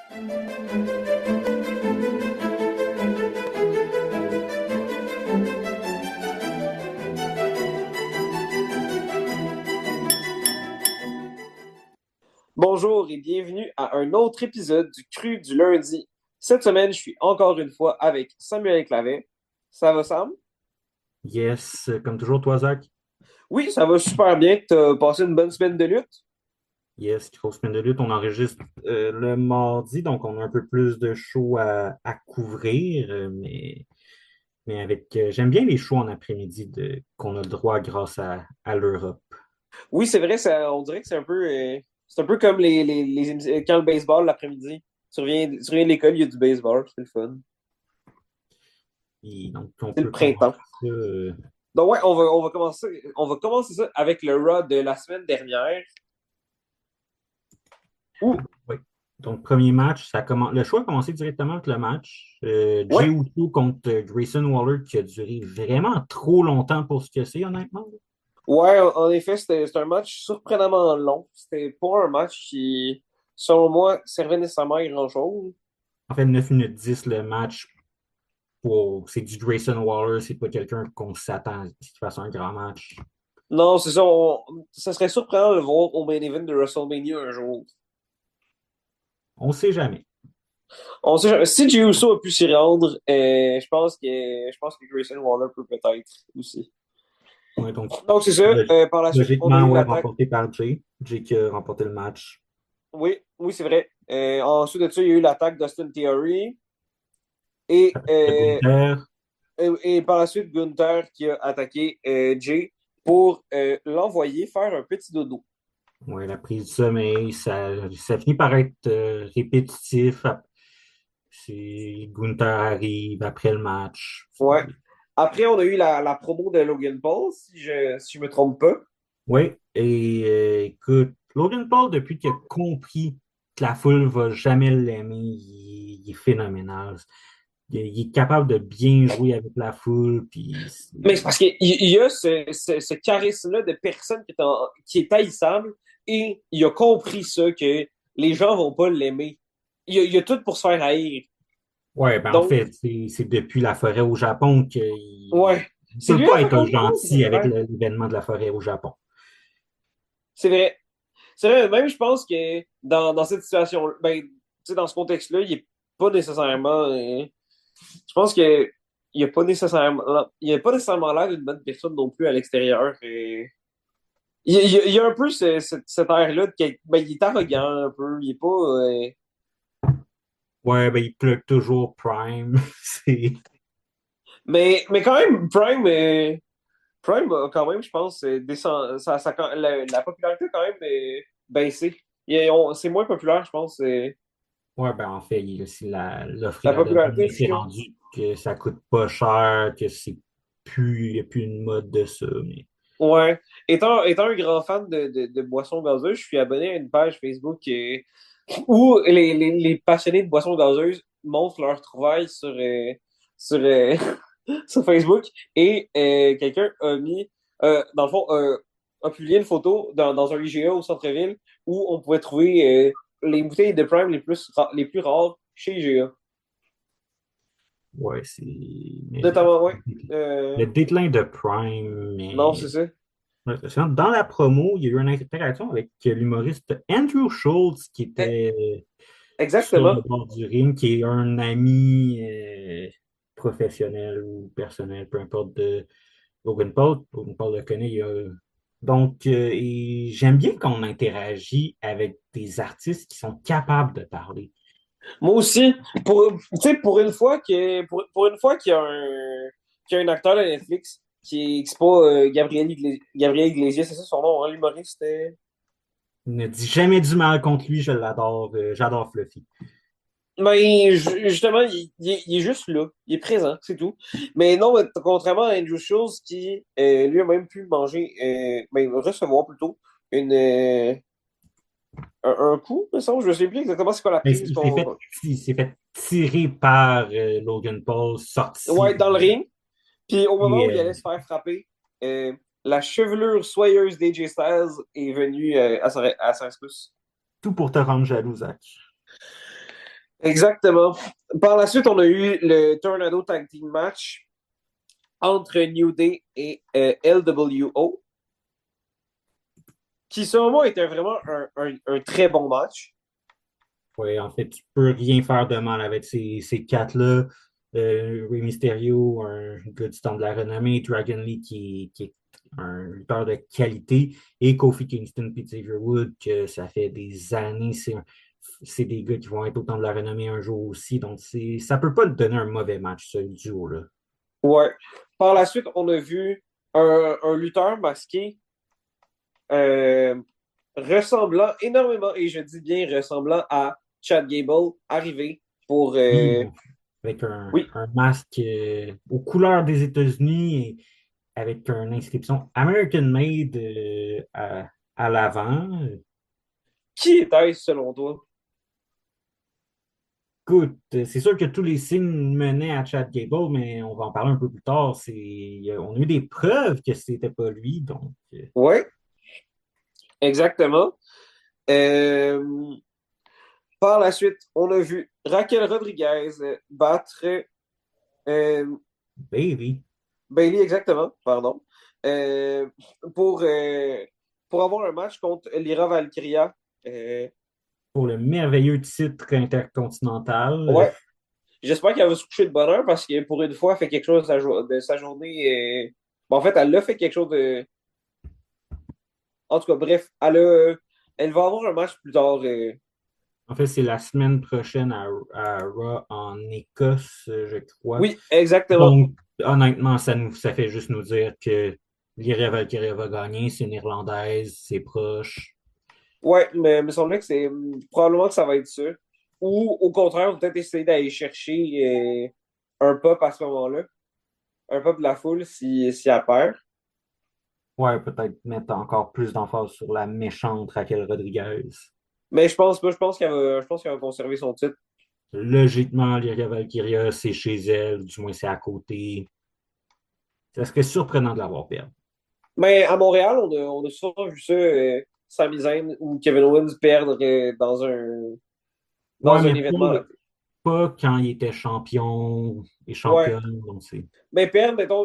Bonjour et bienvenue à un autre épisode du Cru du lundi. Cette semaine, je suis encore une fois avec Samuel Clavet. Ça va, Sam? Yes, comme toujours, toi, Zach. Oui, ça va super bien. T'as passé une bonne semaine de lutte? Yes, grosse semaine de lutte. On enregistre le mardi, donc on a un peu plus de shows à couvrir, mais avec j'aime bien les shows en après-midi qu'on a le droit grâce à l'Europe. Oui, c'est vrai, on dirait que c'est un peu comme quand le baseball l'après-midi. Tu reviens de l'école, il y a du baseball, c'est le fun. Et donc, on C'est le peut commencer printemps. ça. Donc ouais, on va commencer ça avec le Raw de la semaine dernière. Où, Oui. Donc, premier match, le show a commencé directement avec le match. Jey ouais, Uso contre Grayson Waller qui a duré vraiment trop longtemps pour ce que c'est, honnêtement. Ouais, en effet, c'était un match surprenamment long. C'était pas un match qui, selon moi, servait nécessairement à grand-chose. En fait, 9 minutes 10 le match. C'est du Grayson Waller, c'est pas quelqu'un qu'on s'attend à ce qu'il fasse un grand match. Non, c'est ça. Ça serait surprenant de le voir au main event de WrestleMania un jour. On sait jamais. On sait jamais. Si Jey Uso a pu s'y rendre, je pense que Grayson Waller peut peut-être aussi. Ouais, donc, Donc, c'est ça. Par la suite, on a logiquement, eu ouais, l'attaque. remporté par Jay. Jay qui a remporté le match. Oui, oui, c'est vrai. Ensuite de ça, il y a eu l'attaque d'Austin Theory. Et, Le Gunther, et par la suite, Gunther qui a attaqué Jay pour l'envoyer faire un petit dodo. ouais, la prise du sommeil, ça finit par être répétitif. Gunther arrive après le match. Ouais. Après, on a eu la promo de Logan Paul, si je me trompe pas. Oui, et écoute, Logan Paul, depuis qu'il a compris que la foule va jamais l'aimer, il est phénoménal. Il est capable de bien jouer avec la foule, puis Mais c'est parce qu'il y a ce charisme-là de personne qui est haïssable et il a compris ça, que les gens vont pas l'aimer. Il a tout pour se faire haïr. ouais, ben en Donc, fait, c'est depuis la forêt au Japon qu'il ouais. ne C'est peut lui pas la être raconte pas? gentil avec Ouais. l'événement de la forêt au Japon. C'est vrai. C'est vrai, même je pense que dans cette situation, ben, tu sais, dans ce contexte-là, il est pas nécessairement. Je pense que il a pas nécessairement l'air d'une bonne personne non plus à l'extérieur. Il y a un peu cet air-là ben, il est arrogant un peu. Il est pas. Ouais, ben il plug toujours Prime. C'est Mais quand même, Prime a quand même, je pense, la popularité a quand même baissé. C'est moins populaire, je pense. ouais, ben en fait, il y a aussi l'offre et La la demande. popularité C'est chute. rendu que ça coûte pas cher, que il n'y a plus une mode de ça. Mais Ouais. Étant un grand fan de boissons gazeuses, je suis abonné à une page Facebook où les passionnés de boissons gazeuses montrent leurs trouvailles sur, sur Facebook. Et quelqu'un a mis, dans le fond, a publié une photo dans un IGA au centre-ville où on pouvait trouver les bouteilles de Prime les plus rares chez IGA. ouais, mais Notamment, ouais. le déclin de Prime, Non, c'est mais ça. ouais, parce que dans la promo, il y a eu une interaction avec l'humoriste Andrew Schultz qui Eh, était sur le Exactement. bord du ring, qui est un ami professionnel ou personnel, peu importe, de Logan Paul. Logan Paul le connaît. Donc, et j'aime bien qu'on interagit avec des artistes qui sont capables de parler. Moi aussi, tu sais, pour une fois qu'il y a un acteur de Netflix qui c'est pas Gabriel Iglesias, c'est ça son nom, hein, l'humoriste. Ne dis jamais du mal contre lui, je l'adore. J'adore Fluffy. Mais justement, il est juste là, il est présent, c'est tout. Mais non, mais contrairement à Andrew Schultz qui lui a même pu manger, recevoir plutôt une un coup, me semble, je sais plus exactement c'est quoi la Mais prise qu'on. il s'est fait tirer par Logan Paul, sorti. Ouais, dans le ring. Puis au moment Et, où il allait se faire frapper, euh, la chevelure soyeuse d'AJ Styles est venue à sa rescousse. tout pour te rendre jaloux, Zach. Exactement. Par la suite, on a eu le Tornado Tag Team Match entre New Day et LWO, qui selon moi était vraiment un très bon match. Ouais, en fait, tu peux rien faire de mal avec ces quatre-là. Rey Mysterio, un gars du temps de la renommée, Dragon Lee qui est un lutteur de qualité, et Kofi Kingston et Xavier Wood, que ça fait des années, c'est des gars qui vont être au temps de la renommée un jour aussi. Donc, ça peut pas te donner un mauvais match, ce duo-là. Ouais. Par la suite, on a vu un lutteur masqué euh, ressemblant énormément, et je dis bien ressemblant à Chad Gable, arriver pour... Oui, avec oui, un masque aux couleurs des États-Unis et avec une inscription American Made à l'avant. qui était-ce selon toi? Écoute, c'est sûr que tous les signes menaient à Chad Gable, mais on va en parler un peu plus tard. On a eu des preuves que c'était pas lui, donc Ouais, exactement. Euh, Par la suite, on a vu Raquel Rodriguez battre euh, baby, Bailey, exactement, pardon, euh, pour, euh, pour avoir un match contre Lyra Valkyria. Euh, pour le merveilleux titre intercontinental. ouais, j'espère qu'elle va se coucher de bonheur parce que pour une fois, elle fait quelque chose de sa journée. Bon, en fait, elle a fait quelque chose de. En tout cas, bref, elle va avoir un match plus tard. En fait, c'est la semaine prochaine à Raw en Écosse, je crois. Oui, exactement. Donc, honnêtement, ça fait juste nous dire que Lyra Valkyria va gagner. C'est une Irlandaise, c'est proche. Ouais, mais il me semblait que c'est probablement que ça va être ça. Ou au contraire, on va peut-être essayer d'aller chercher un pop à ce moment-là. Un pop de la foule si elle perd. Ouais, peut-être mettre encore plus d'emphase sur la méchante Raquel Rodriguez. Mais je pense pas, je pense qu'elle va conserver son titre. Logiquement, Lyria Valkyria, c'est chez elle, du moins c'est à côté. Ça serait surprenant de l'avoir perdu. Mais à Montréal, on a souvent vu ça, Sami Zayn ou Kevin Owens perdre Ouais, dans un mais événement. pas quand il était champion et Ouais. championne. Donc c'est... Mais perdre, mettons,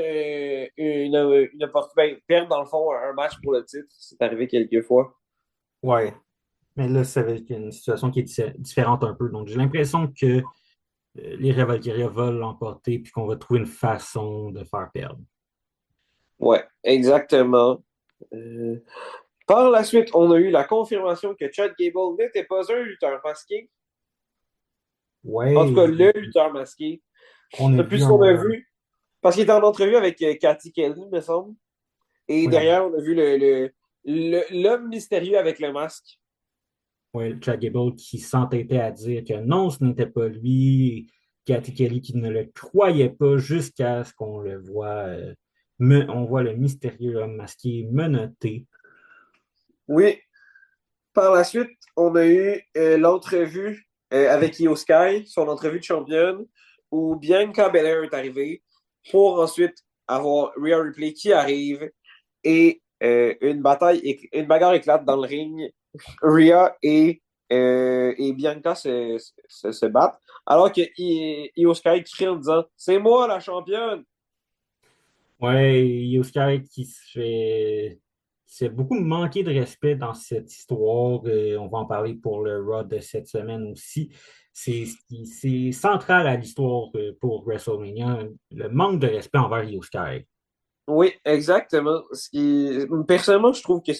ben, perdre dans le fond un match pour le titre, c'est arrivé quelques fois. Ouais. Mais là, c'est avec une situation qui est différente un peu. Donc j'ai l'impression que les Valkyria veulent l'emporter puis qu'on va trouver une façon de faire perdre. Ouais, exactement. Euh, Par la suite, on a eu la confirmation que Chad Gable n'était pas un lutteur masqué. En tout cas, Ouais, le lutteur masqué. on a Depuis vu ce qu'on a un. vu, parce qu'il était en entrevue avec Cathy Kelly, me semble. Et Ouais, derrière, on a vu l'homme mystérieux avec le masque. ouais, Chad Gable qui s'entêtait à dire que non, ce n'était pas lui. Cathy Kelly qui ne le croyait pas jusqu'à ce qu'on le voit. On voit le mystérieux homme masqué menotté. Oui. Par la suite, on a eu l'entrevue avec Io Sky, son entrevue de championne, où Bianca Belair est arrivée pour ensuite avoir Rhea Ripley qui arrive et une bagarre éclate dans le ring. Rhea et Bianca se battent, alors que Io Sky crie en disant c'est moi la championne. Ouais, Yosuke qui se fait beaucoup manquer de respect dans cette histoire. On va en parler pour le Raw de cette semaine aussi. C'est central à l'histoire pour WrestleMania, le manque de respect envers Yosuke. Oui, exactement. Personnellement, je trouve que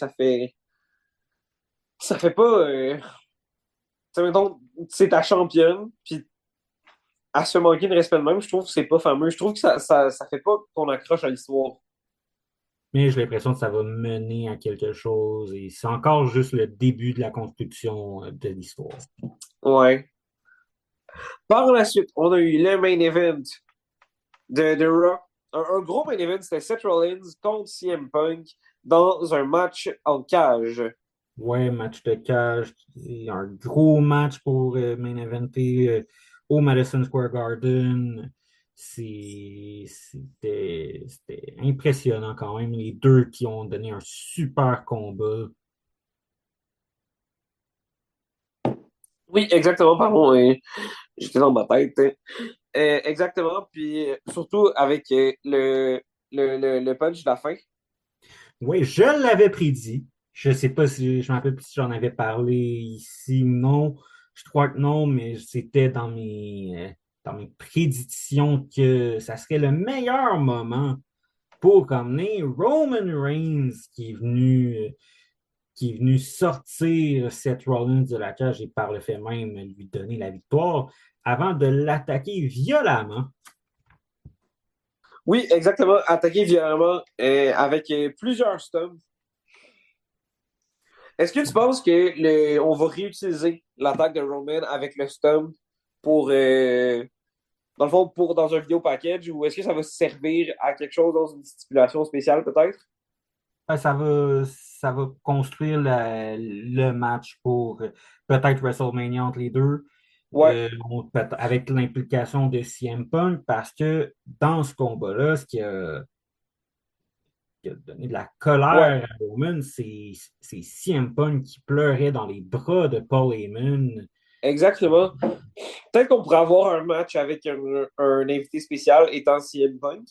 ça fait pas. Mettons, c'est ta championne, puis à se manquer de respect de même, je trouve que c'est pas fameux. Je trouve que ça fait pas qu'on accroche à l'histoire. Mais j'ai l'impression que ça va mener à quelque chose et c'est encore juste le début de la construction de l'histoire. Ouais. Par la suite, on a eu le main event de Raw. Un gros main event, c'était Seth Rollins contre CM Punk dans un match en cage. Ouais, match de cage, c'est un gros match pour main eventer au Madison Square Garden. C'était impressionnant quand même. Les deux qui ont donné un super combat. Oui, exactement, pardon, j'étais dans ma tête. Hein. Exactement, puis surtout avec le punch de la fin. Oui, je l'avais prédit. Je sais pas si je me rappelle plus si j'en avais parlé ici ou non. Je crois que non, mais c'était dans mes prédictions que ça serait le meilleur moment pour emmener Roman Reigns qui est venu sortir Seth Rollins de la cage et par le fait même lui donner la victoire avant de l'attaquer violemment. Oui, exactement, attaquer violemment avec plusieurs stomps. Est-ce que tu penses que on va réutiliser l'attaque de Roman avec le stomp pour, dans le fond, pour dans un vidéo package ou est-ce que ça va servir à quelque chose dans une stipulation spéciale peut-être? Ça va construire le match pour peut-être WrestleMania entre les deux, Ouais, avec l'implication de CM Punk, parce que dans ce combat-là, qui a donné de la ouais, colère à Roman, c'est CM Punk qui pleurait dans les bras de Paul Heyman. exactement. Peut-être qu'on pourrait avoir un match avec un invité spécial étant CM Punk.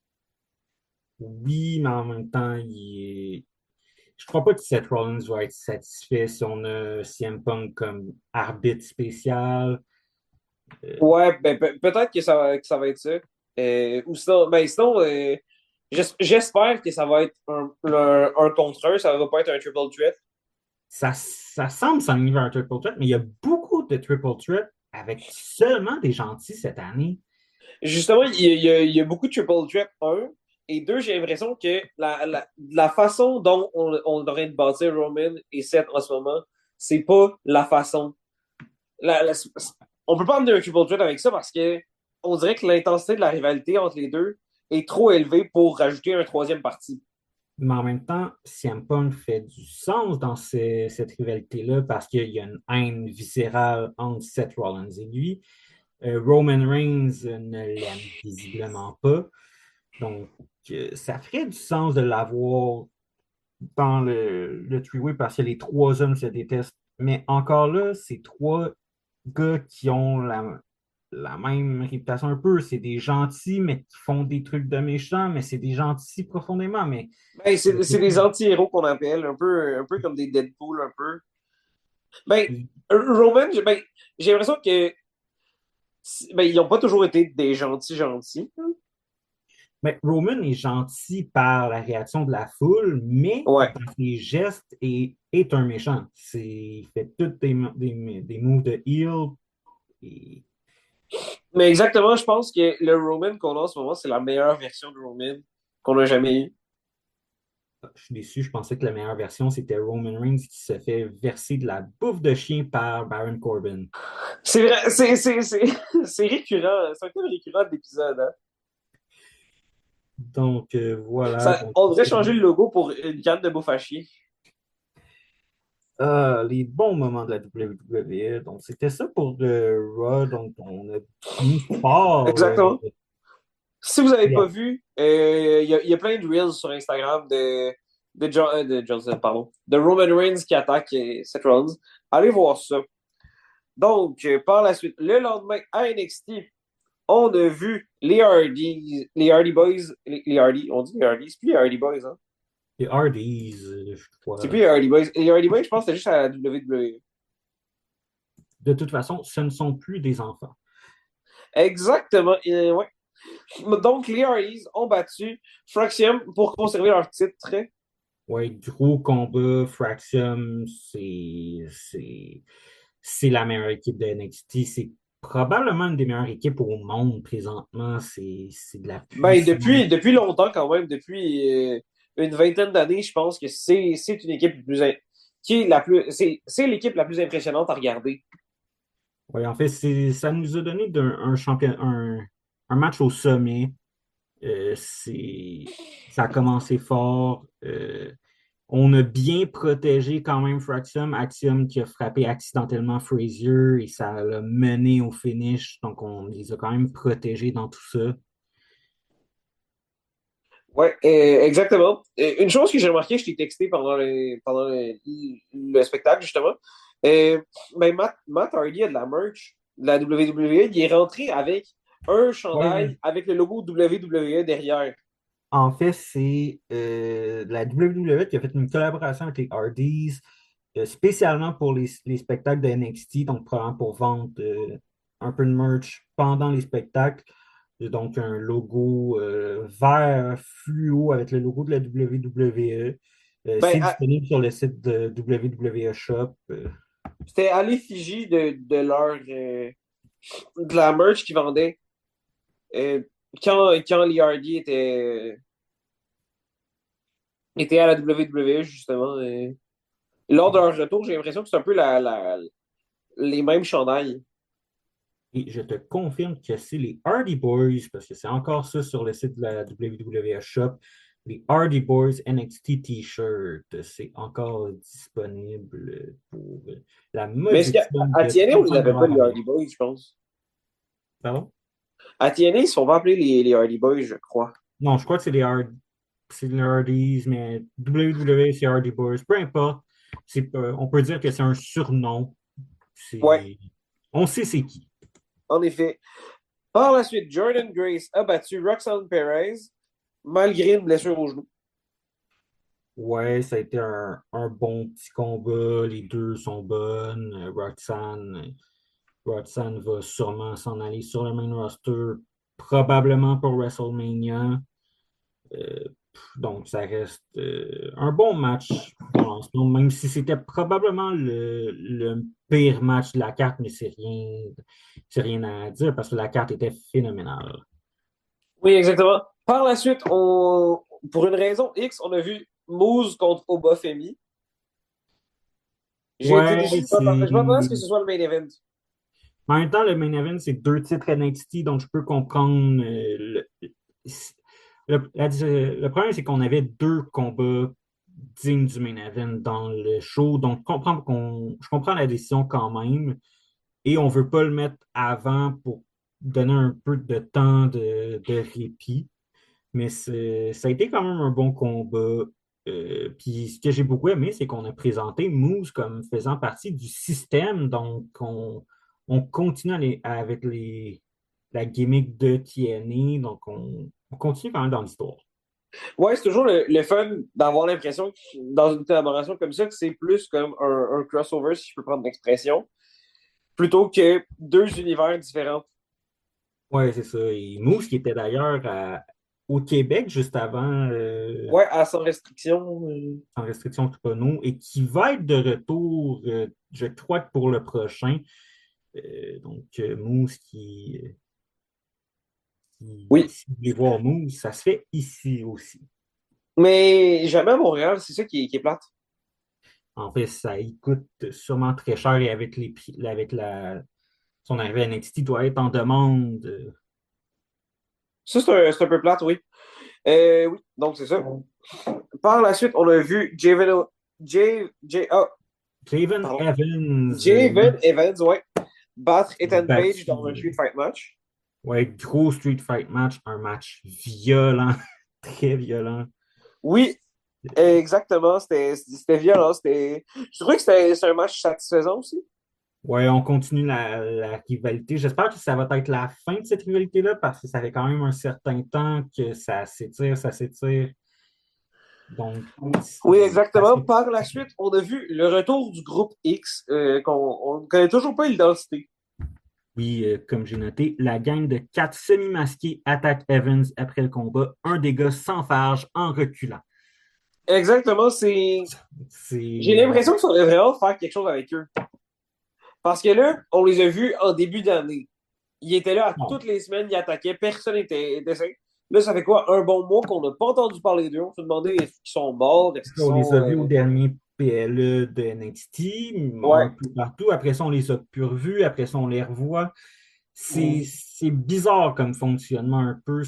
Oui, mais en même temps, je crois pas que Seth Rollins va être satisfait si on a CM Punk comme arbitre spécial. Euh, Ouais, ben, peut-être que ça va être ça. Ou sinon, ben, sinon j'espère que ça va être un contre un, ça va pas être un triple threat. ça semble s'enligner vers un triple threat, mais il y a beaucoup de triple threat avec seulement des gentils cette année. Justement, il y a beaucoup de triple threat, un. Et deux, j'ai l'impression que la façon dont on devrait de bâtir Roman et Seth en ce moment, c'est pas la façon. On peut pas emmener un triple threat avec ça parce que on dirait que l'intensité de la rivalité entre les deux est trop élevée pour rajouter un troisième parti. Mais en même temps, CM Punk fait du sens dans cette rivalité-là parce qu'il y a une haine viscérale entre Seth Rollins et lui. Roman Reigns ne l'aime visiblement pas. Donc, ça ferait du sens de l'avoir dans le three-way parce que les trois hommes se détestent. Mais encore là, c'est trois gars qui ont la même réputation un peu. C'est des gentils, mais qui font des trucs de méchants, mais c'est des gentils profondément. Mais Ben, c'est des anti-héros qu'on appelle, un peu comme des Deadpool, un peu. Ben, Roman, ben, j'ai l'impression que ben, ils n'ont pas toujours été des gentils gentils. mais Roman est gentil par la réaction de la foule, mais Ouais. dans ses gestes est un méchant. Il fait tous des moves de heel. Et, Mais exactement, je pense que le Roman qu'on a en ce moment, c'est la meilleure version de Roman qu'on a jamais eu. je suis déçu, je pensais que la meilleure version, c'était Roman Reigns qui se fait verser de la bouffe de chien par Baron Corbin. C'est vrai, c'est récurrent. C'est un thème récurrent de l'épisode. Hein. Donc, voilà. Donc, On devrait changer le logo pour une canne de bouffe à chier. les bons moments de la WWE. Donc, c'était ça pour Raw. Donc, on a fini fort. Exactement. Si vous n'avez pas Yeah. vu, il y a plein de reels sur Instagram de Johnson, pardon, de Roman Reigns qui attaque Seth Rollins. Allez voir ça. Donc, par la suite, le lendemain à NXT, on a vu les Hardy Boys, les Hardy, on dit les Hardy, c'est plus les Hardy Boys, hein? Les Hardys, je C'est crois. plus les Hardy Boys. Les Hardy Boys, je pense que c'est juste à la WWE. De toute façon, ce ne sont plus des enfants. Exactement. Ouais. Donc, les Hardys ont battu Fraxium pour conserver leur titre. Ouais, gros combat, Fraxium, c'est la meilleure équipe de NXT. C'est probablement une des meilleures équipes au monde présentement. C'est de la Ben, puissance. depuis longtemps quand même, depuis une vingtaine d'années, je pense que c'est une équipe qui est la plus, c'est l'équipe la plus impressionnante à regarder. Ouais, en fait, ça nous a donné un match au sommet. Ça a commencé fort. On a bien protégé quand même Fraxium. Axiom qui a frappé accidentellement Frazier et ça l'a mené au finish. Donc, on les a quand même protégés dans tout ça. Ouais, exactement. Une chose que j'ai remarqué, je t'ai texté pendant le spectacle, justement. Euh, ben Matt Hardy a de la merch de la WWE. Il est rentré avec un Ouais. chandail avec le logo WWE derrière. En fait, c'est la WWE qui a fait une collaboration avec les Hardys, spécialement pour les spectacles de NXT, donc probablement pour vendre un peu de merch pendant les spectacles. Donc, un logo vert fluo avec le logo de la WWE. Ben, C'est disponible sur le site de WWE Shop. c'était à l'effigie de la merch qu'ils vendaient euh, quand Lee Hardy était à la WWE, justement. Lors de leur retour, j'ai l'impression que c'est un peu les mêmes chandails. Et je te confirme que c'est les Hardy Boys, parce que c'est encore ça sur le site de la WWE Shop. Les Hardy Boys NXT T-shirt, c'est encore disponible pour la Mais est-ce modique qu'à somme à de TNA, on les 35 appelle pas les Hardy américains. Boys, je pense. Pardon? À TNA, ils sont pas appelés les Hardy Boys, je crois. Non, je crois que c'est les Hardys, mais WWE, c'est Hardy Boys. Peu importe. On peut dire que c'est un surnom. Ouais, C'est, on sait c'est qui. en effet. Par la suite, Jordan Grace a battu Roxanne Perez malgré une blessure au genou. Ouais, ça a été un bon petit combat. Les deux sont bonnes. Roxanne va sûrement s'en aller sur le main roster, probablement pour WrestleMania. Euh, donc, ça reste un bon match pour l'instant, même si c'était probablement le pire match de la carte, mais c'est rien à dire parce que la carte était phénoménale. Oui, exactement. Par la suite, pour une raison X, on a vu Moose contre Obafemi. J'ai été Ouais, déçu, je m'attendais à ce que c'est. ce soit le main event. En même temps, le main event, c'est deux titres NXT, donc je peux comprendre. Le problème, c'est qu'on avait deux combats dignes du main event dans le show, donc je comprends la décision quand même, et on veut pas le mettre avant pour donner un peu de temps de répit. Mais ça a été quand même un bon combat. Puis ce que j'ai beaucoup aimé, c'est qu'on a présenté Moose comme faisant partie du système. Donc, on continue avec la gimmick de TNA. Donc, on continue quand même dans l'histoire. Ouais, c'est toujours le fun d'avoir l'impression que dans une collaboration comme ça, que c'est plus comme un crossover, si je peux prendre l'expression, plutôt que deux univers différents. Ouais, c'est ça. Et Moose, qui était d'ailleurs au Québec juste avant, Ouais, à sans restriction. en restriction Toupano, et qui va être de retour, je crois, que pour le prochain. Moose Oui, si vous voulez voir Moose, ça se fait ici aussi. mais jamais à Montréal, c'est ça qui est plate. En fait, ça y coûte sûrement très cher et avec son arrivée à NXT, doit être en demande. Ça, c'est un peu plate, oui. Oui, donc c'est ça. Par la suite, on a vu Javen pardon, Evans, Javen Evans, ouais, battre Ethan Page battu. dans un Street Fight match. Ouais, gros Street Fight match, un match violent, très violent. Oui, exactement. C'était violent. Je trouvais que c'était un match satisfaisant aussi. Ouais, on continue la rivalité. J'espère que ça va être la fin de cette rivalité-là parce que ça fait quand même un certain temps que ça s'étire, ça s'étire. Donc, Oui, ça exactement. serait- Par la suite, on a vu le retour du groupe X, qu'on ne connaît toujours pas l'identité. oui, comme j'ai noté, la gang de quatre semi-masqués attaque Evans après le combat. Un des gars s'enfarge en reculant. Exactement, j'ai C'est. l'impression qu'il faudrait vraiment faire quelque chose avec eux. Parce que là, on les a vus en début d'année. Ils étaient là à Bon, toutes les semaines, ils attaquaient, personne n'était sain. Là, ça fait quoi? Un bon mois qu'on n'a pas entendu parler d'eux. On se demandait est-ce qu'ils sont morts, est-ce qu'ils on les sont. a vus au dernier PLE de NXT, un Ouais. peu partout. Après ça, on les a plus revus. Après ça, on les revoit. C'est bizarre comme fonctionnement un peu.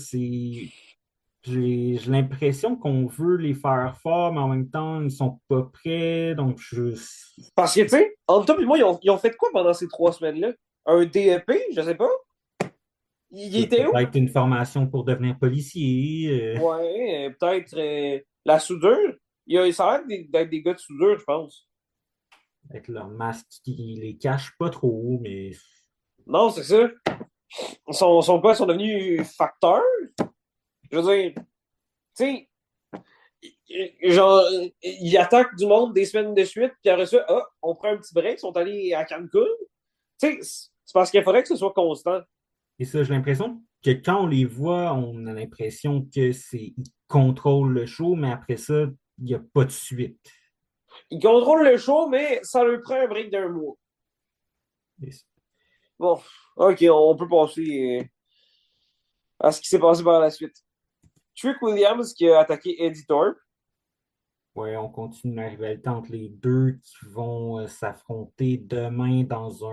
J'ai l'impression qu'on veut les faire fort, mais en même temps, ils sont pas prêts. Donc, Parce que, tu sais, entre toi et moi, ils ont fait quoi pendant ces 3 semaines-là? Un DEP, je sais pas. Il était où? peut-être une formation pour devenir policier. Ouais, peut-être la soudure. Ça a l'air d'être des gars de soudure, je pense. avec leur masque qui les cache pas trop, mais Non, c'est ça. Son poids sont devenus facteurs. Je veux dire, tu sais, genre, ils attaquent du monde des semaines de suite, puis après ça, ah, on prend un petit break, ils sont allés à Cancun. Tu sais, c'est parce qu'il faudrait que ce soit constant. et ça, j'ai l'impression que quand on les voit, on a l'impression que c'est ils contrôlent le show, mais après ça, il n'y a pas de suite. Ils contrôlent le show, mais ça leur prend un break d'un mois. Et Bon, ok, on peut passer à ce qui s'est passé par la suite. Trick Williams qui a attaqué Eddie Thorpe. ouais, on continue la rivalité entre les deux qui vont s'affronter demain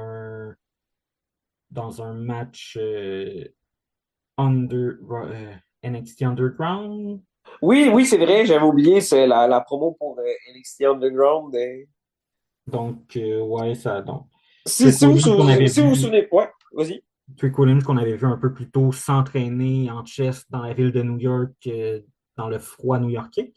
dans un match NXT Underground. Oui, oui, c'est vrai, j'avais oublié, c'est la promo pour NXT Underground. Donc, ouais, ça. Donc, Si, Trick Williams qu'on avait si vous vous vu, souvenez, ouais, vas-y. Trick Williams qu'on avait vu un peu plus tôt s'entraîner en chess dans la ville de New York, dans le froid new-yorkais.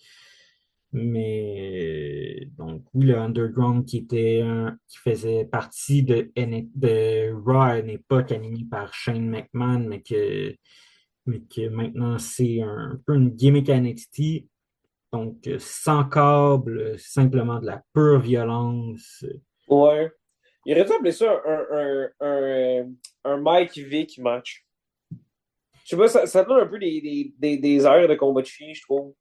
Mais donc oui, le Underground qui faisait partie de Raw à une époque animé par Shane McMahon, mais que maintenant c'est un peu une gimmick à NXT. Donc sans câble, simplement de la pure violence. Ouais. Il aurait dû appeler ça un Mike Vick match. Je sais pas, ça donne un peu des airs de combat de filles, je trouve.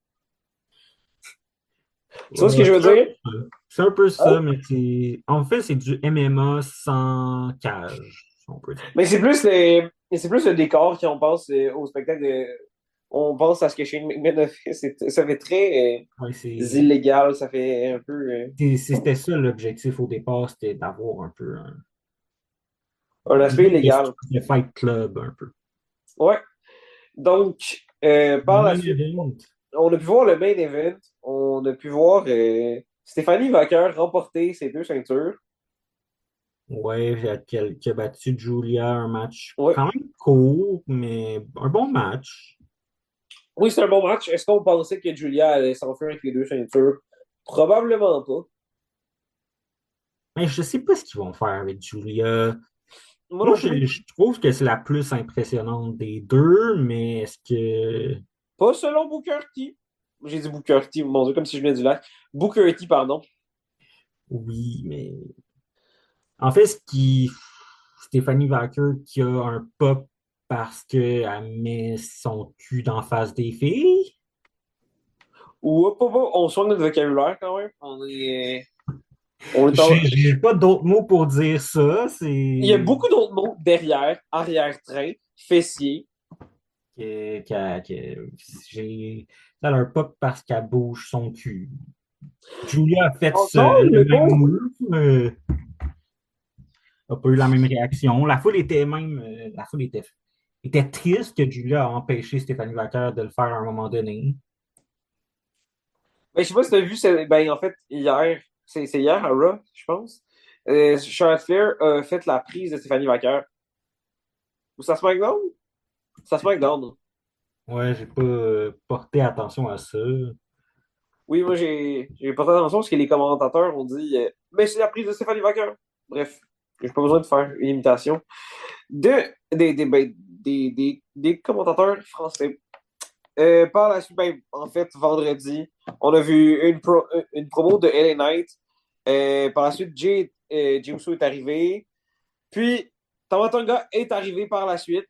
Tu vois ce que Ouais, je veux dire? c'est un peu Hein? ça, mais en fait, c'est du MMA sans cage, si on peut dire. Mais c'est plus le décor quand on pense au spectacle on pense à ce que Shane McMahon a fait. Ça fait très Ouais, illégal, ça fait un peu c'était ça l'objectif au départ, c'était d'avoir un peu un aspect illégal. de Fight Club, un peu. Ouais. Donc, par la Main suite, event. on a pu voir le main event. On a pu voir Stéphanie Vaquer remporter ses deux ceintures. Ouais, qui a battu Julia, un match Ouais. quand même court, mais un bon match. Oui, c'est un bon match. Est-ce qu'on pensait que Julia allait s'enfuir avec les deux ceintures? Probablement pas. Mais je sais pas ce qu'ils vont faire avec Julia. Moi Moi, non plus. je trouve que c'est la plus impressionnante des deux, mais est-ce que Pas selon Booker T. J'ai dit Booker T, mon Dieu, comme si je venais du lac. Booker T, pardon. oui, mais en fait, Stéphanie Vaquer qui a un pop parce qu'elle met son cul d'en face des filles. Ou hop, hop, hop, on soigne notre vocabulaire quand même. On est en- J'ai pas d'autres mots pour dire ça. Il y a C'est beaucoup d'autres mots derrière, arrière-train, fessier. j'ai elle a un pop parce qu'elle bouge son cul. Julia a fait Encore le le même mot. move, n'a pas eu la même réaction. La foule était triste que Julia a empêché Stéphanie Vaquer de le faire à un moment donné. Ben, je sais pas si t'as vu, ben, en fait, hier, c'est hier à Raw, je pense. Charlotte Flair a fait la prise de Stéphanie Vaquer. Ou ça SmackDown? Ça SmackDown. Ouais, j'ai pas porté attention à ça. Oui, moi j'ai pas fait attention parce que les commentateurs ont dit mais c'est la prise de Stéphanie Vaquer. Bref, j'ai pas besoin de faire une imitation de des commentateurs français. Par la suite, ben, en fait, vendredi, on a vu une promo de LA Knight. Par la suite, Jey Uso est arrivé. Puis, Tamatonga est arrivé par la suite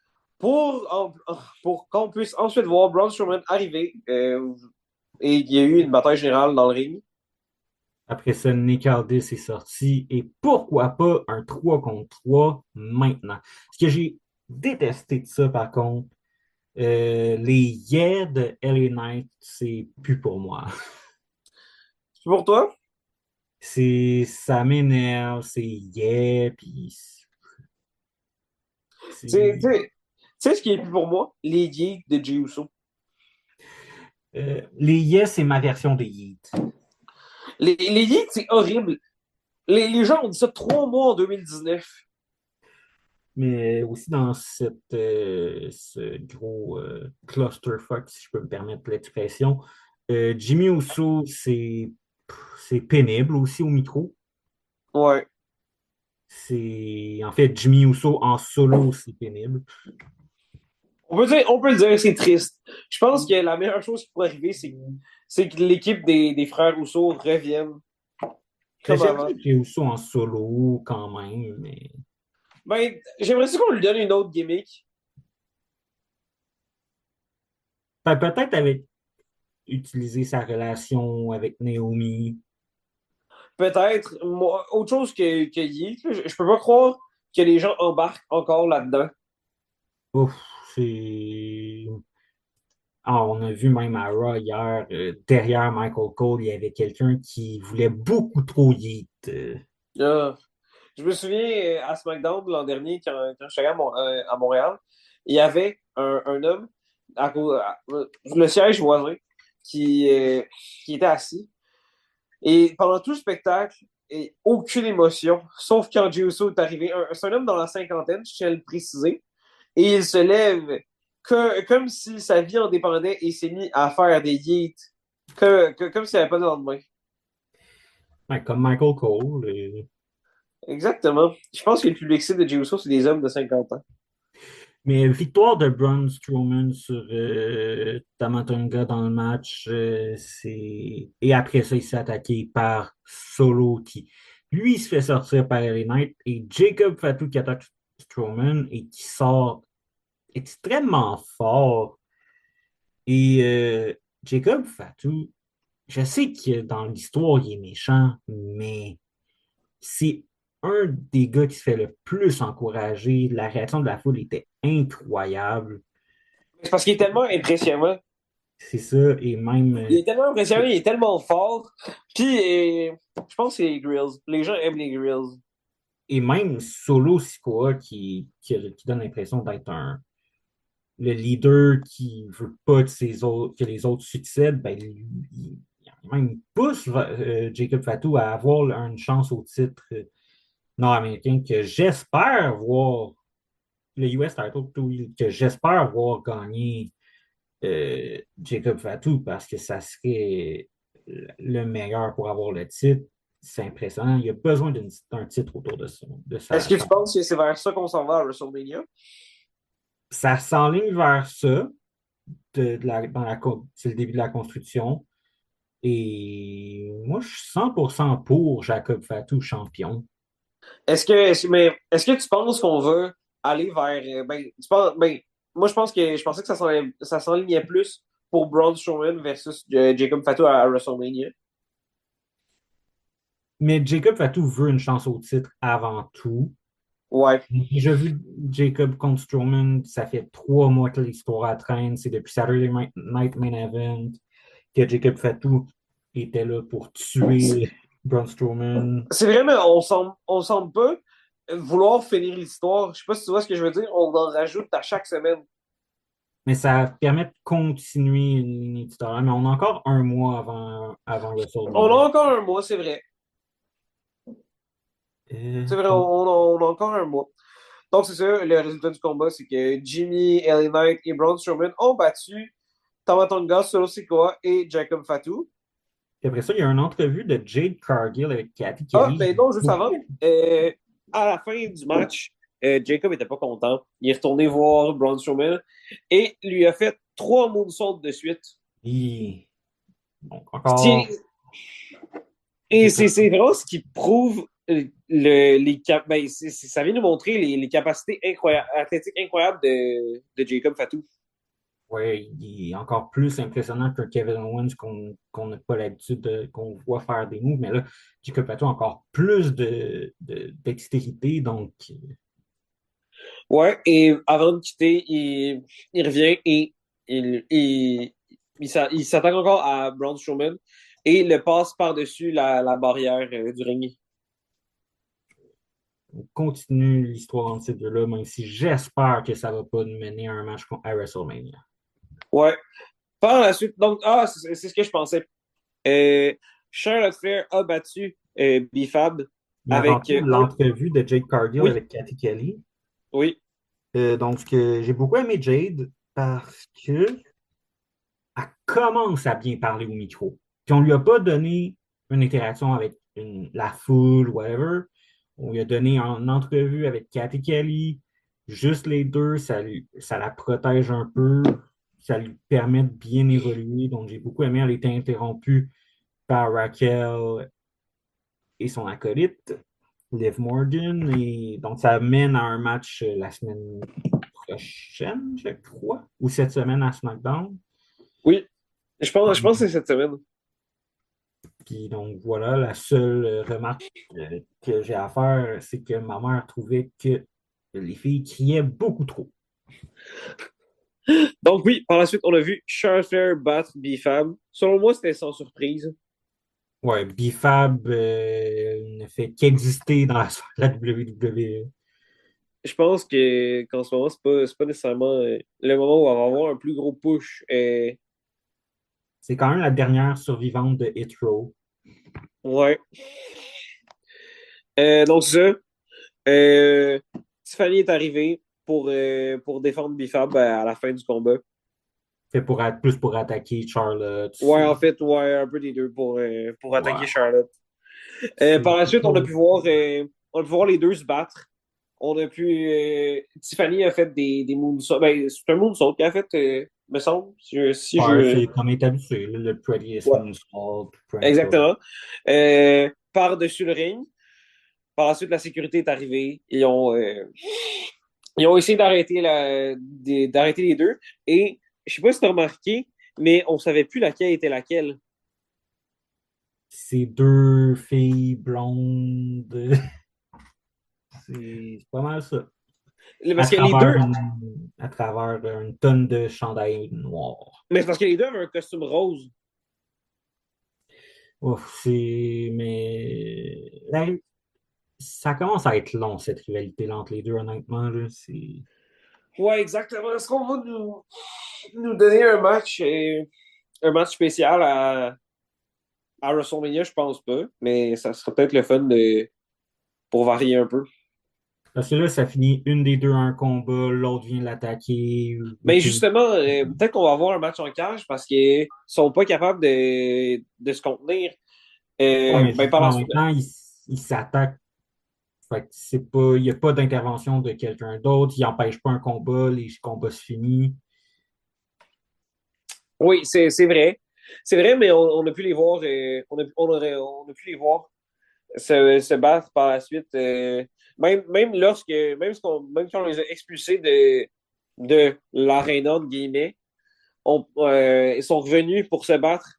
pour qu'on puisse ensuite voir Braun Strowman arriver. Et il y a eu une bataille générale dans le ring. Après ça, Nick Aldis est sorti. Et pourquoi pas un 3 contre 3 maintenant? Ce que j'ai détesté de ça, par contre, les yeah de LA Knight, c'est plus pour moi. C'est pour toi? Ça m'énerve, c'est yeah, puis Tu c'est. sais ce qui est plus pour moi? Les geeks de Jey Uso. Les yeah, c'est ma version des yeet. Les geeks, c'est horrible. Les gens ont dit ça 3 mois en 2019. Mais aussi dans ce gros clusterfuck, si je peux me permettre l'expression, Jimmy Uso, c'est pénible aussi au micro. Ouais. C'est en fait Jimmy Uso en solo, c'est pénible. On peut le dire, c'est triste. Je pense que la meilleure chose qui pourrait arriver, c'est que l'équipe des frères Rousseau revienne Ben, comme j'aimerais avant. Jimmy Uso en solo quand même, mais Ben, j'aimerais ça qu'on lui donne une autre gimmick. ben, peut-être avec utiliser sa relation avec Naomi. Peut-être, moi, autre chose que Yeet, là, je peux pas croire que les gens embarquent encore là-dedans. Ouf, c'est. Ah, on a vu même à Raw hier, derrière Michael Cole, il y avait quelqu'un qui voulait beaucoup trop Yeet. Euh, je me souviens à SmackDown l'an dernier, quand je suis allé à Montréal, il y avait un homme le siège voisin qui, euh, qui était assis. Et pendant tout le spectacle, et aucune émotion, sauf quand Jey Uso est arrivé. C'est un homme dans la cinquantaine, je tiens à le préciser. Et il se lève comme si sa vie en dépendait et s'est mis à faire des yeets comme s'il n'y avait pas de lendemain. Ouais, comme Michael Cole. Exactement. Je pense que le public cible de Jey Uso, c'est des hommes de 50 ans. Mais victoire de Braun Strowman sur Tamatonga dans le match, c'est. Et après ça, il s'est attaqué par Solo qui, lui, il se fait sortir par LA Knight et Jacob Fatu qui attaque Strowman et qui sort extrêmement fort. Et Jacob Fatu, je sais que dans l'histoire, il est méchant, mais c'est un des gars qui se fait le plus encourager. La réaction de la foule était incroyable. C'est parce qu'il est tellement impressionnant. C'est ça, et même, Il est tellement impressionnant, il est tellement fort. Puis, je pense que c'est les grills. Les gens aiment les grills. Solo Sikoa qui donne l'impression d'être le leader qui veut pas que les autres succèdent, ben, il même pousse Jacob Fatou à avoir une chance au titre nord-américain que j'espère voir, le US title, que j'espère voir gagner Jacob Fatou parce que ça serait le meilleur pour avoir le titre. C'est impressionnant. Il a besoin d'un titre autour de Est-ce sa que tu chambre. penses que c'est vers ça qu'on s'en va à WrestleMania? Ça s'enligne vers ça c'est le début de la construction. Et moi, je suis 100% pour Jacob Fatou champion. Est-ce que tu penses qu'on va aller vers, moi, je pensais que ça s'enlignait plus pour Braun Strowman versus Jacob Fatu à WrestleMania. Mais Jacob Fatou veut une chance au titre avant tout. Ouais. J'ai vu Jacob contre Strowman, ça fait 3 mois que l'histoire traîne. C'est depuis Saturday Night Main Event que Jacob Fatou était là pour tuer Braun Strowman. C'est vrai, mais on semble pas vouloir finir l'histoire. Je sais pas si tu vois ce que je veux dire. On en rajoute à chaque semaine. Mais ça permet de continuer une ligne éditoriale. Mais on a encore 1 mois avant On WrestleMania. a encore un mois, c'est vrai. C'est vrai, Donc, on a encore un mois. Donc, c'est ça, le résultat du combat, c'est que Jimmy, LA Knight et Braun Strowman ont battu Tama Tonga, Solo Sikoa et Jacob Fatu. puis après ça, il y a une entrevue de Jade Cargill avec Cathy Ah, Kelly. ben non, juste avant, à la fin du match, Jacob était pas content. Il est retourné voir Braun Strowman et lui a fait 3 moonsaults de suite. Donc, C'est- encore, Et Jacob. c'est vraiment ce qui prouve ça vient nous montrer les capacités athlétiques incroyables de Jacob Fatou. Ouais, il est encore plus impressionnant que Kevin Owens qu'on n'a pas l'habitude qu'on voit faire des moves. Mais là, Jacob Pato a encore plus dextérité. Donc, Ouais, et avant de quitter, il revient et il s'attaque encore à Braun Strowman et le passe par-dessus la barrière du ring. on continue l'histoire entre ces deux-là, même si j'espère que ça ne va pas nous mener à un match à WrestleMania. Ouais. Par la suite, donc, c'est ce que je pensais. Euh, Charlotte Flair a battu Bifab Mais avant avec tout, l'entrevue de Jade Cargill oui, avec Cathy Kelly. oui. Donc, j'ai beaucoup aimé Jade parce que elle commence à bien parler au micro. Puis on lui a pas donné une interaction avec la foule, whatever. On lui a donné une entrevue avec Cathy Kelly, juste les deux, ça la protège un peu, ça lui permet de bien évoluer. Donc, j'ai beaucoup aimé, elle a été interrompue par Raquel et son acolyte, Liv Morgan. Et donc, ça mène à un match la semaine prochaine, je crois, ou cette semaine à SmackDown. Oui, je pense que c'est cette semaine. Puis donc voilà, la seule remarque que j'ai à faire, c'est que ma mère trouvait que les filles criaient beaucoup trop. Donc oui, par la suite, on a vu Charlotte Flair battre B-Fab. Selon moi, c'était sans surprise. Ouais, BFAB ne fait qu'exister dans la WWE. Je pense que qu'en ce moment, c'est pas nécessairement le moment où on va avoir un plus gros push. C'est quand même la dernière survivante de Hit Row. Ouais. Donc ça. Euh, Tiffany est arrivée pour défendre B-Fab à la fin du combat. Fait plus pour attaquer Charlotte. Ouais, en fait, ouais, un peu des deux pour attaquer Ouais. Charlotte. Par la suite, on a pu voir les deux se battre. On a pu. Tiffany a fait des moonsaults. Ben, c'est un moonsault qu'elle a fait, me semble. Si Ouais, je. c'est comme est habitué, là, le Prettiest Ouais, Moonsault, peu importe. exactement. Par-dessus le ring. Par la suite, la sécurité est arrivée. Ils ont essayé d'arrêter les deux. Et je sais pas si tu as remarqué, mais on savait plus laquelle était laquelle. Ces deux filles blondes, c'est pas mal ça. Parce que les deux. À travers une tonne de chandail noir. Mais c'est parce que les deux avaient un costume rose. Ouf, mais ça commence à être long, cette rivalité-là entre les deux, honnêtement. Là, c'est... Ouais, exactement. Est-ce qu'on va nous donner un match spécial à WrestleMania? Je pense pas. Mais ça serait peut-être le fun pour varier un peu. Parce que là, ça finit une des deux un combat, l'autre vient l'attaquer. Mais justement, peut-être qu'on va avoir un match en cage parce qu'ils sont pas capables de se contenir. Ouais, mais Ben, par la en suite. même temps, il s'attaque. Fait que c'est pas, il n'y a pas d'intervention de quelqu'un d'autre. Il n'empêche pas un combat, les combats se finissent. Oui, c'est vrai. C'est vrai, mais on a pu les voir, on a pu les voir se battre par la suite. Même quand on les a expulsés de l'aréna, de guillemets, ils sont revenus pour se battre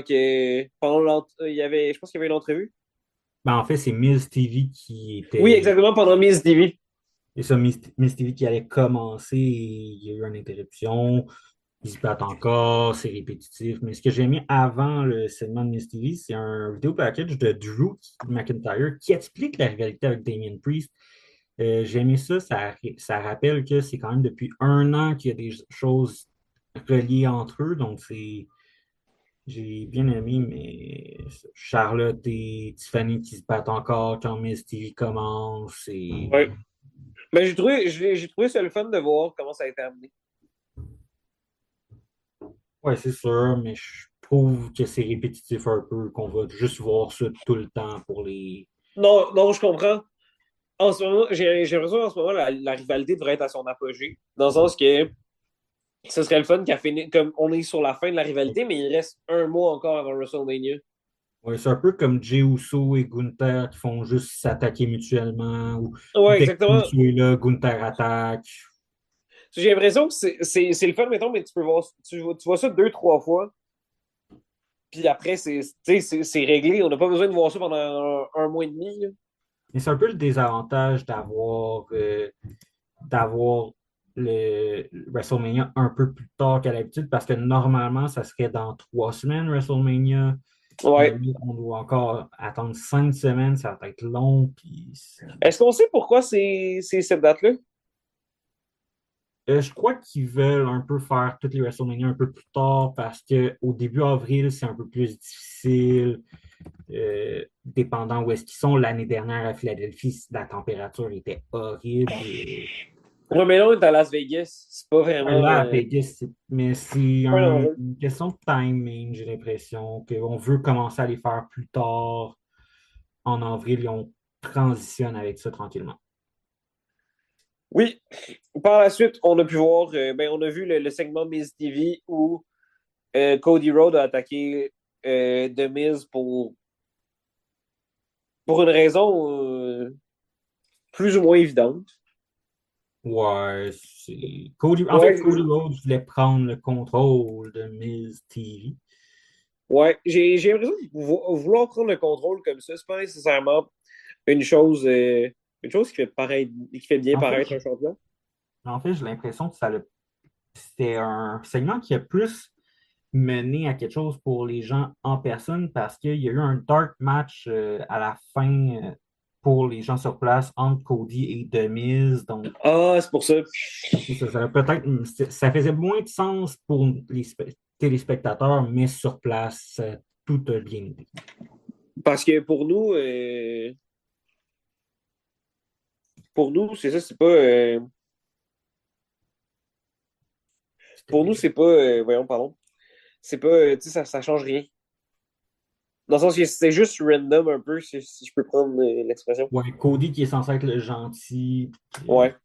je pense qu'il y avait une entrevue. Ben, en fait, c'est Miz TV qui Oui, était. exactement, pendant Miss TV. Et ça, Miz TV qui allait commencer, et il y a eu une interruption. Ils se battent encore, c'est répétitif. Mais ce que j'ai mis avant le segment de Miss TV, c'est un vidéo package de Drew McIntyre qui explique la rivalité avec Damien Priest. J'ai aimé ça, ça rappelle que c'est quand même depuis un an qu'il y a des choses reliées entre eux. Donc, j'ai bien aimé, mais Charlotte et Tiffany qui se battent encore quand Miss TV commence. Ouais. Ben, j'ai trouvé ça le fun de voir comment ça a été amené. Ouais, c'est sûr, mais je trouve que c'est répétitif un peu, qu'on va juste voir ça tout le temps pour les. Non, non, je comprends. En ce moment, j'ai l'impression qu'en ce moment, la rivalité devrait être à son apogée. Dans le sens que ce serait le fun qu'à finir, comme on est sur la fin de la rivalité, mais il reste un mois encore avant WrestleMania. Ouais, c'est un peu comme Jey Uso et Gunther qui font juste s'attaquer mutuellement, ou Ouais, dès que exactement. tu es là, Gunther attaque. J'ai l'impression que c'est le fun, mettons, mais tu vois ça deux, trois fois, puis après, c'est réglé. On n'a pas besoin de voir ça pendant un mois et demi, là. Et c'est un peu le désavantage d'avoir le WrestleMania un peu plus tard qu'à l'habitude, parce que normalement, ça serait dans 3 semaines, WrestleMania. Mais Ouais. là, on doit encore attendre 5 semaines, ça va être long. Puis Est-ce qu'on sait pourquoi c'est cette date-là? je crois qu'ils veulent un peu faire toutes les WrestleMania un peu plus tard parce qu'au début avril, c'est un peu plus difficile, dépendant où est-ce qu'ils sont. L'année dernière à Philadelphie, la température était horrible. Ouais, mais là, on est à Las Vegas. C'est pas Ouais, vraiment. là, à Vegas, mais c'est Pas un enjeu. une question de timing, j'ai l'impression, qu'on veut commencer à les faire plus tard. en avril, on transitionne avec ça tranquillement. Oui, par la suite, on a pu voir, on a vu le segment Miz TV où Cody Rhodes a attaqué The Miz pour une raison plus ou moins évidente. Ouais, c'est Cody. En fait, Ouais, Cody Rhodes voulait prendre le contrôle de Miz TV. ouais, j'ai l'impression que vouloir prendre le contrôle comme ça, c'est pas nécessairement une chose, euh, une chose qui fait bien En fait, paraître un champion. j'ai l'impression que c'était un segment qui a plus mené à quelque chose pour les gens en personne parce qu'il y a eu un dark match à la fin pour les gens sur place entre Cody et The Miz. Donc, Ah, c'est pour ça. ça faisait moins de sens pour les téléspectateurs, mais sur place, tout a bien été. Parce que pour nous, c'est ça, c'est pas, pour nous, C'était c'est pas, voyons, pardon, c'est pas, tu sais, ça change rien. Dans le sens que c'est juste random un peu, si je peux prendre l'expression. ouais, Cody qui est censé être le gentil. Ouais.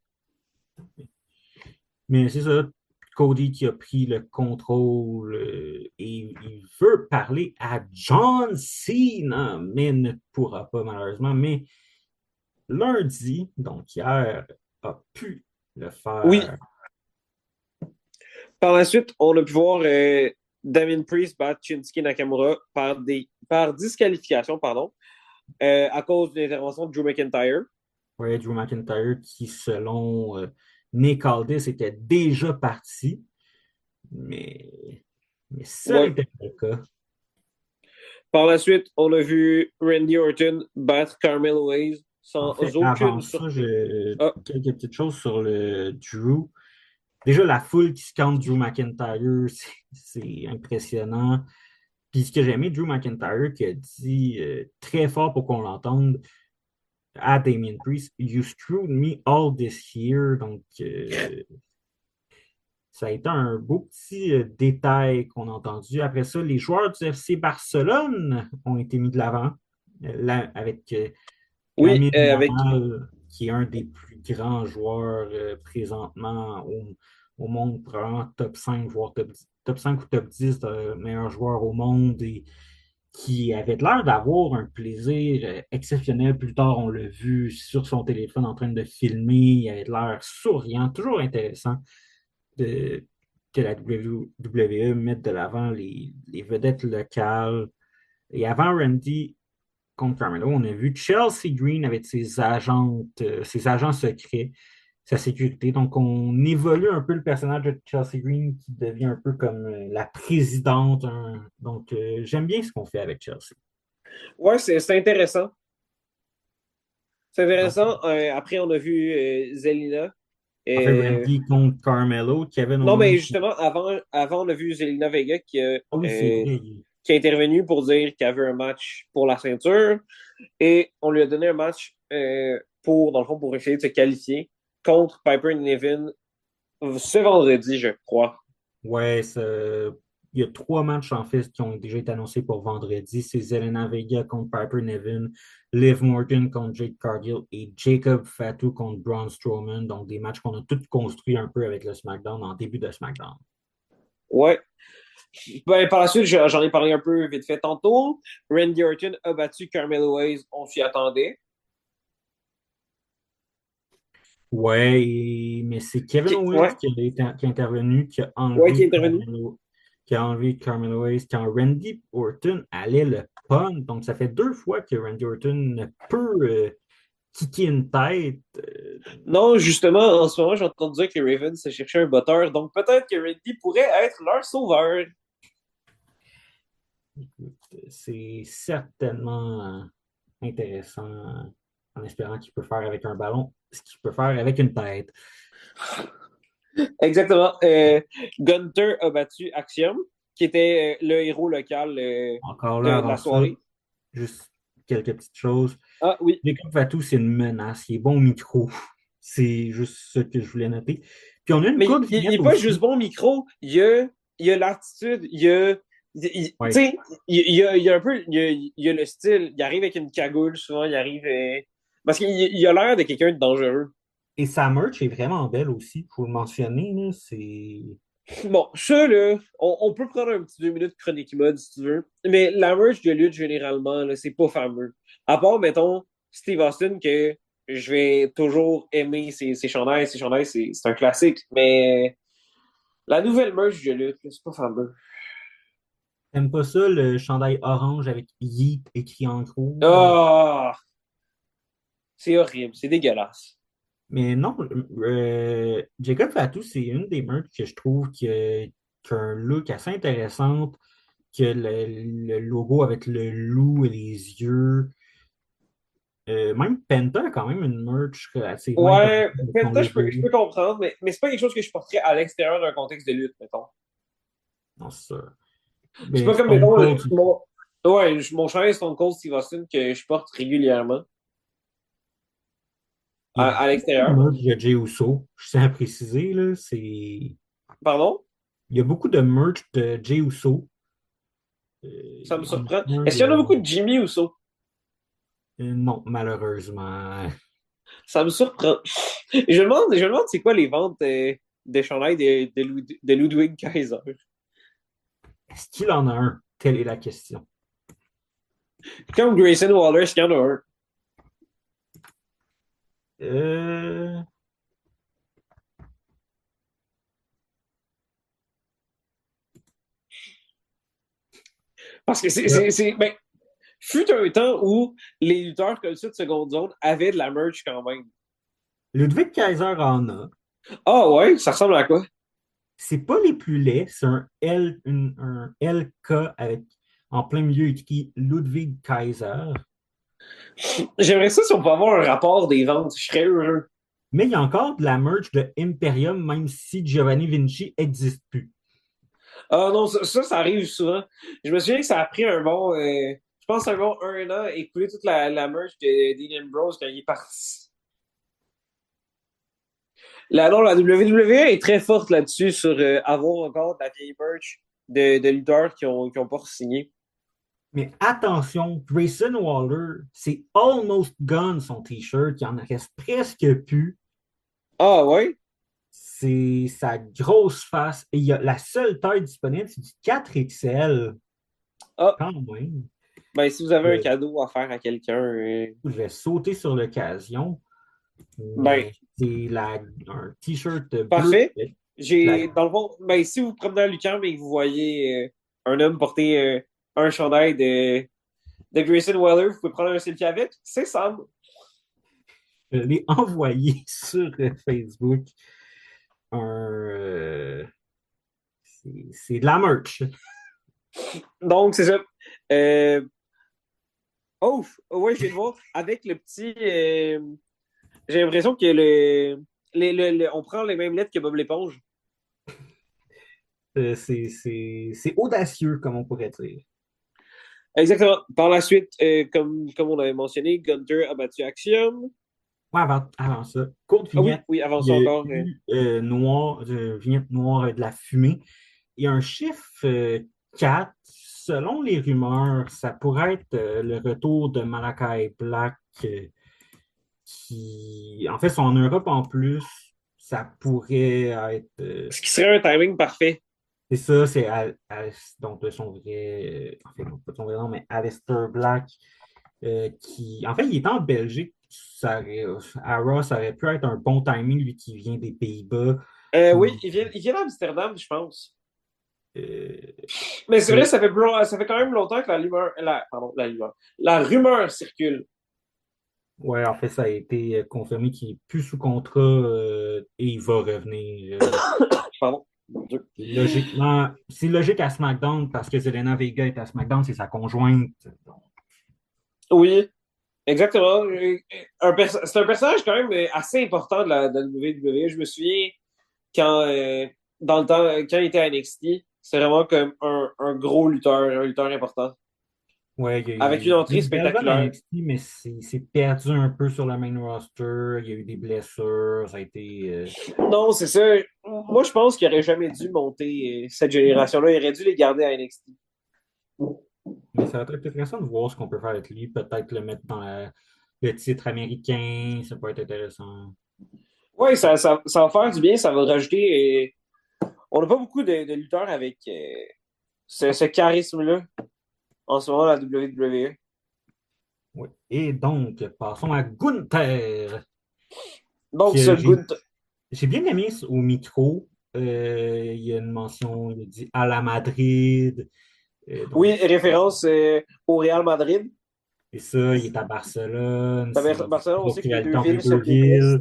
Mais c'est ça, Cody qui a pris le contrôle et il veut parler à John Cena, mais ne pourra pas malheureusement. Mais lundi, donc hier, a pu le Oui. faire. Par la suite, on a pu voir Damien Priest battre Shinsuke Nakamura par disqualification, pardon, à cause d'une intervention de Drew McIntyre. Ouais, Drew McIntyre qui, selon Nick Aldis, était déjà parti, mais, mais ça Ouais. n'était pas le cas. Par la suite, on a vu Randy Orton battre Carmelo Hayes En sans fait, avant aucune ça, surprise. Ah, quelques petites choses sur le Drew. Déjà, la foule qui scande Drew McIntyre, c'est impressionnant. Puis ce que j'ai aimé, Drew McIntyre qui a dit très fort pour qu'on l'entende à Damien Priest, You screwed me all this year. Donc, ça a été un beau petit détail qu'on a entendu. Après ça, les joueurs du FC Barcelone ont été mis de l'avant avec oui, Lamine avec. Yamal, qui est un des plus grands joueurs présentement au monde, probablement top 5 voire top 5 ou top 10 de meilleurs joueurs au monde et qui avait l'air d'avoir un plaisir exceptionnel. Plus tard, on l'a vu sur son téléphone en train de filmer. Il avait l'air souriant, toujours intéressant de, que la WWE mette de l'avant les vedettes locales. Et avant Randy contre Carmelo, on a vu Chelsea Green avec ses agents secrets, sa sécurité. Donc, on évolue un peu le personnage de Chelsea Green qui devient un peu comme la présidente, hein. Donc, j'aime bien ce qu'on fait avec Chelsea. Ouais, c'est intéressant. C'est Donc, intéressant. Après, on a vu Zelina. en fait, Euh, Randy contre Carmelo, Kevin non, mais Owens. justement, avant, on a vu Zelina Vega Ah oui, c'est vrai. qui est intervenue pour dire qu'elle veut un match pour la ceinture. Et on lui a donné un match dans le fond, pour essayer de se qualifier contre Piper Niven ce vendredi, je crois. Ouais, il y a trois matchs en fait qui ont déjà été annoncés pour vendredi. C'est Zelena Vega contre Piper Niven, Liv Morgan contre Jade Cargill et Jacob Fatu contre Braun Strowman. Donc des matchs qu'on a tous construits un peu avec le SmackDown en début de SmackDown. Ouais. Ben, par la suite, j'en ai parlé un peu vite fait tantôt. Randy Orton a battu Carmelo Hayes, on s'y attendait. Ouais, mais c'est Kevin Owens Ouais, qui a intervenu, ouais, qui est intervenu. Qui a enlevé Carmelo Hayes quand Randy Orton allait le pun. Donc ça fait deux fois que Randy Orton ne peut kicker une tête. Non, justement, en ce moment, j'ai entendu dire que les Ravens se cherchaient un botteur, donc peut-être que Randy pourrait être leur sauveur. C'est certainement intéressant en espérant qu'il peut faire avec un ballon ce qu'il peut faire avec une tête. Exactement. Gunther a battu Axiom, qui était le héros local Encore là, de avant la ça, soirée. juste quelques petites choses. Ah oui. Jacob Fatou, c'est une menace. Il est bon au micro. C'est juste ce que je voulais noter. Puis on a une Mais coupe il vignette n'est pas juste aussi. bon au micro, il y a l'attitude, Tu Ouais. sais, il y a un peu, il y a le style, il arrive avec une cagoule, souvent, il arrive, parce qu'il a l'air de quelqu'un de dangereux. Et sa merch est vraiment belle aussi, faut le mentionner, là, c'est... Bon, ça, là, on peut prendre un petit 2 minutes chronique mode, si tu veux, mais la merch de lutte, généralement, là, c'est pas fameux. À part, mettons, Steve Austin, que je vais toujours aimer ses chandails, c'est un classique, mais la nouvelle merch de lutte, là, c'est pas fameux. T'aimes pas ça, le chandail orange avec Yeet écrit en gros? Ah, c'est horrible, c'est dégueulasse. Mais non, Jacob Fatou, c'est une des merch que je trouve qui a un look assez intéressant, que le logo avec le loup et les yeux. Même Penta a quand même une merch relativement intéressante Ouais, avec son peut-être logo. je peux comprendre, mais c'est pas quelque chose que je porterais à l'extérieur d'un contexte de lutte, mettons. Non, c'est ça. C'est Mais pas comme, Stone mettons, Cold, mon chandail Stone Cold Steve Austin que je porte régulièrement il y a à beaucoup de l'extérieur. merch de Jey Uso. Je tiens à préciser, là, Pardon? il y a beaucoup de merch de Jey Uso. Ça me Il y en surprend. a un, Est-ce qu'il y en a beaucoup de Jimmy Uso? non, malheureusement. Ça me surprend. Je me demande c'est quoi les ventes de chandail de Ludwig Kaiser. Est-ce qu'il en a un? Telle est la question. Comme Grayson Waller, est-ce qu'il y en a un? Euh, Parce que là, ben, fut un temps où les lutteurs comme ça de seconde zone avaient de la merch quand même. Ludwig Kaiser en a. Ah ouais, ça ressemble à quoi? C'est pas les plus laids, c'est un LK avec en plein milieu écrit Ludwig Kaiser. J'aimerais ça si on peut avoir un rapport des ventes. Je serais heureux. Mais il y a encore de la merch de Imperium, même si Giovanni Vinci n'existe plus. Ah non, ça arrive souvent. Je me souviens que ça a pris je pense un bon 1 an à écouler toute la merch de Dean Ambrose quand il est parti. Non, la WWE est très forte là-dessus sur avoir encore de la vieille merch de lutteurs qui ont pas signé. Mais attention, Grayson Waller, c'est Almost Gone son t-shirt, il en reste presque plus. Ah ouais? C'est sa grosse face. Et il y a la seule taille disponible, c'est du 4XL. Ah, Quand même. ben si vous avez un Euh, cadeau à faire à quelqu'un, je vais sauter sur l'occasion, ben mais c'est un t-shirt bleu parfait. avec la... Dans le fond, ben si vous promenez à Lucan et que vous voyez un homme porter un chandail de Grayson Waller, vous pouvez prendre un selfie avec. C'est Sam. Je l'ai envoyé sur Facebook. Un, euh, c'est de la merch. Donc, c'est ça. Euh, oh, ouais, je viens de voir. Avec le petit. J'ai l'impression que on prend les mêmes lettres que Bob l'éponge. C'est audacieux, comme on pourrait dire. Exactement. Par la suite, comme on avait mentionné, Gunter a battu Axiom. Ouais, avant ça, courte Ah oui, vignette. oui, avant Il ça y a encore. eu vignette noire de la fumée. Et un chiffre 4, selon les rumeurs, ça pourrait être le retour de Malakai Black, qui, en fait, sont en Europe en plus. Ça pourrait être. Ce qui serait un timing parfait. C'est ça, c'est donc de son en fait, non, pas de son vrai nom, mais Aleister Black, qui, en fait, il est en Belgique. À Raw, ça aurait pu être un bon timing, lui qui vient des Pays-Bas. Oui, Pour, il vient d'Amsterdam, je pense. euh, Mais c'est vrai, et- ça fait quand même longtemps que la rumeur circule. ouais, en fait, ça a été confirmé qu'il est plus sous contrat et il va revenir. Pardon. Mon Dieu. Logiquement, c'est logique à SmackDown parce que Zelena Vega est à SmackDown, c'est sa conjointe. Donc, Oui, exactement. C'est un personnage quand même assez important de la WWE. Je me souviens quand, dans le temps, quand il était à NXT, c'est vraiment comme un gros lutteur, un lutteur important, ouais, avec une il y a entrée une belle run à spectaculaire. NXT, mais c'est perdu un peu sur la main roster. Il y a eu des blessures. Ça a été. Non, c'est ça. Moi, je pense qu'il aurait jamais dû monter cette génération-là. Il aurait dû les garder à NXT. Mais ça va être intéressant de voir ce qu'on peut faire avec lui. Peut-être le mettre dans le titre américain. Ça peut être intéressant. Ouais, ça va faire du bien, ça va rajouter. On n'a pas beaucoup de lutteurs avec ce charisme-là en ce moment à la WWE. Oui. Et donc, passons à Gunther, Donc, ce que Gunther. j'ai bien aimé au micro. Il y a une mention, il a dit à la Madrid. Oui, Donc, référence au Real Madrid. c'est ça, il est à Barcelone. C'est une Barcelone, on grosse sait que les deux rivalité entre les villes deux se détestent. villes.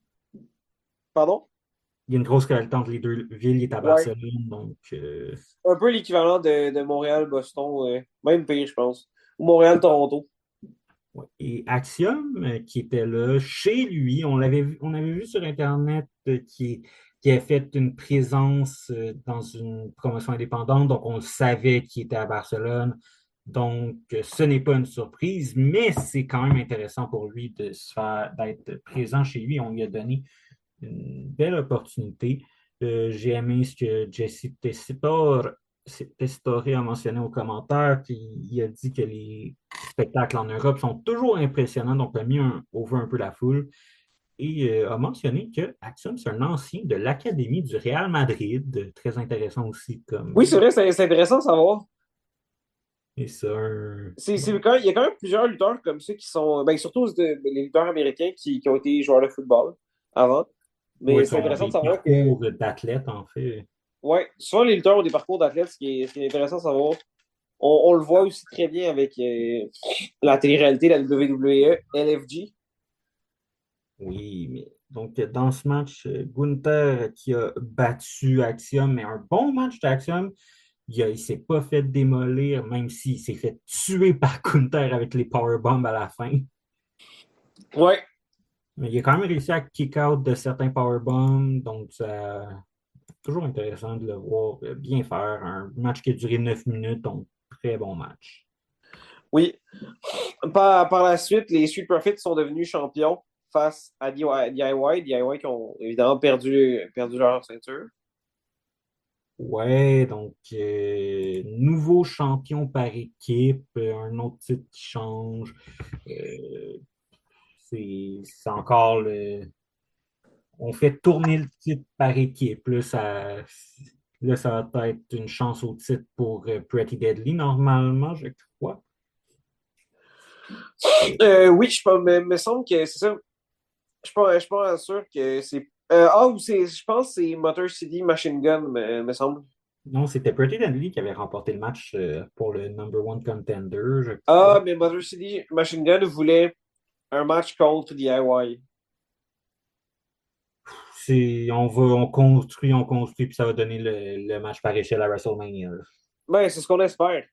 Pardon? Il y a une grosse rivalité entre les deux villes. Il est à Ouais. Barcelone. Donc, Un peu l'équivalent de Montréal-Boston, même pire, je pense. Ou Montréal-Toronto. ouais. Et Axiom, qui était là chez lui, on avait vu sur Internet qui a fait une présence dans une promotion indépendante, donc on le savait qu'il était à Barcelone. Donc, ce n'est pas une surprise, mais c'est quand même intéressant pour lui d'être présent chez lui. On lui a donné une belle opportunité. J'ai aimé ce que Jesse Tessitore a mentionné aux commentaires. Puis il a dit que les spectacles en Europe sont toujours impressionnants, donc a mis over un peu la foule. Et a mentionné que Axum, c'est un ancien de l'Académie du Real Madrid. Très intéressant aussi Oui, c'est comme. vrai, c'est intéressant de savoir. Et ça, Il y a quand même plusieurs lutteurs comme ça qui sont, ben, surtout les lutteurs américains qui ont été joueurs de football avant. ouais, Mais qui c'est ont intéressant de des savoir que, parcours d'athlètes, en fait. ouais, souvent les lutteurs ont des parcours d'athlètes, ce qui est intéressant de savoir. On le voit aussi très bien avec la télé-réalité, la WWE, LFG. Oui, mais donc dans ce match, Gunther qui a battu Axiom, mais un bon match d'Axiom, il s'est pas fait démolir, même s'il s'est fait tuer par Gunther avec les powerbombs à la fin. Ouais, Mais il a quand même réussi à kick out de certains powerbombs, donc c'est toujours intéressant de le voir bien faire. Un match qui a duré 9 minutes, donc très bon match. oui. Par la suite, les Street Profits sont devenus champions face à DIY. DIY qui ont évidemment perdu leur ceinture. Ouais, donc nouveau champion par équipe, un autre titre qui change. Euh, c'est encore le. On fait tourner le titre par équipe. Là, ça va être une chance au titre pour Pretty Deadly, normalement, je crois. Oui, me semble que c'est ça. Je suis pas sûr que c'est. Je pense que c'est Motor City Machine Gun, me semble. Non, c'était Pretty Deadly qui avait remporté le match pour le number one contender, je crois. Ah, mais Motor City Machine Gun voulait un match contre DIY. On construit, puis ça va donner le match par échelle à WrestleMania, là, Ben, c'est ce qu'on espère.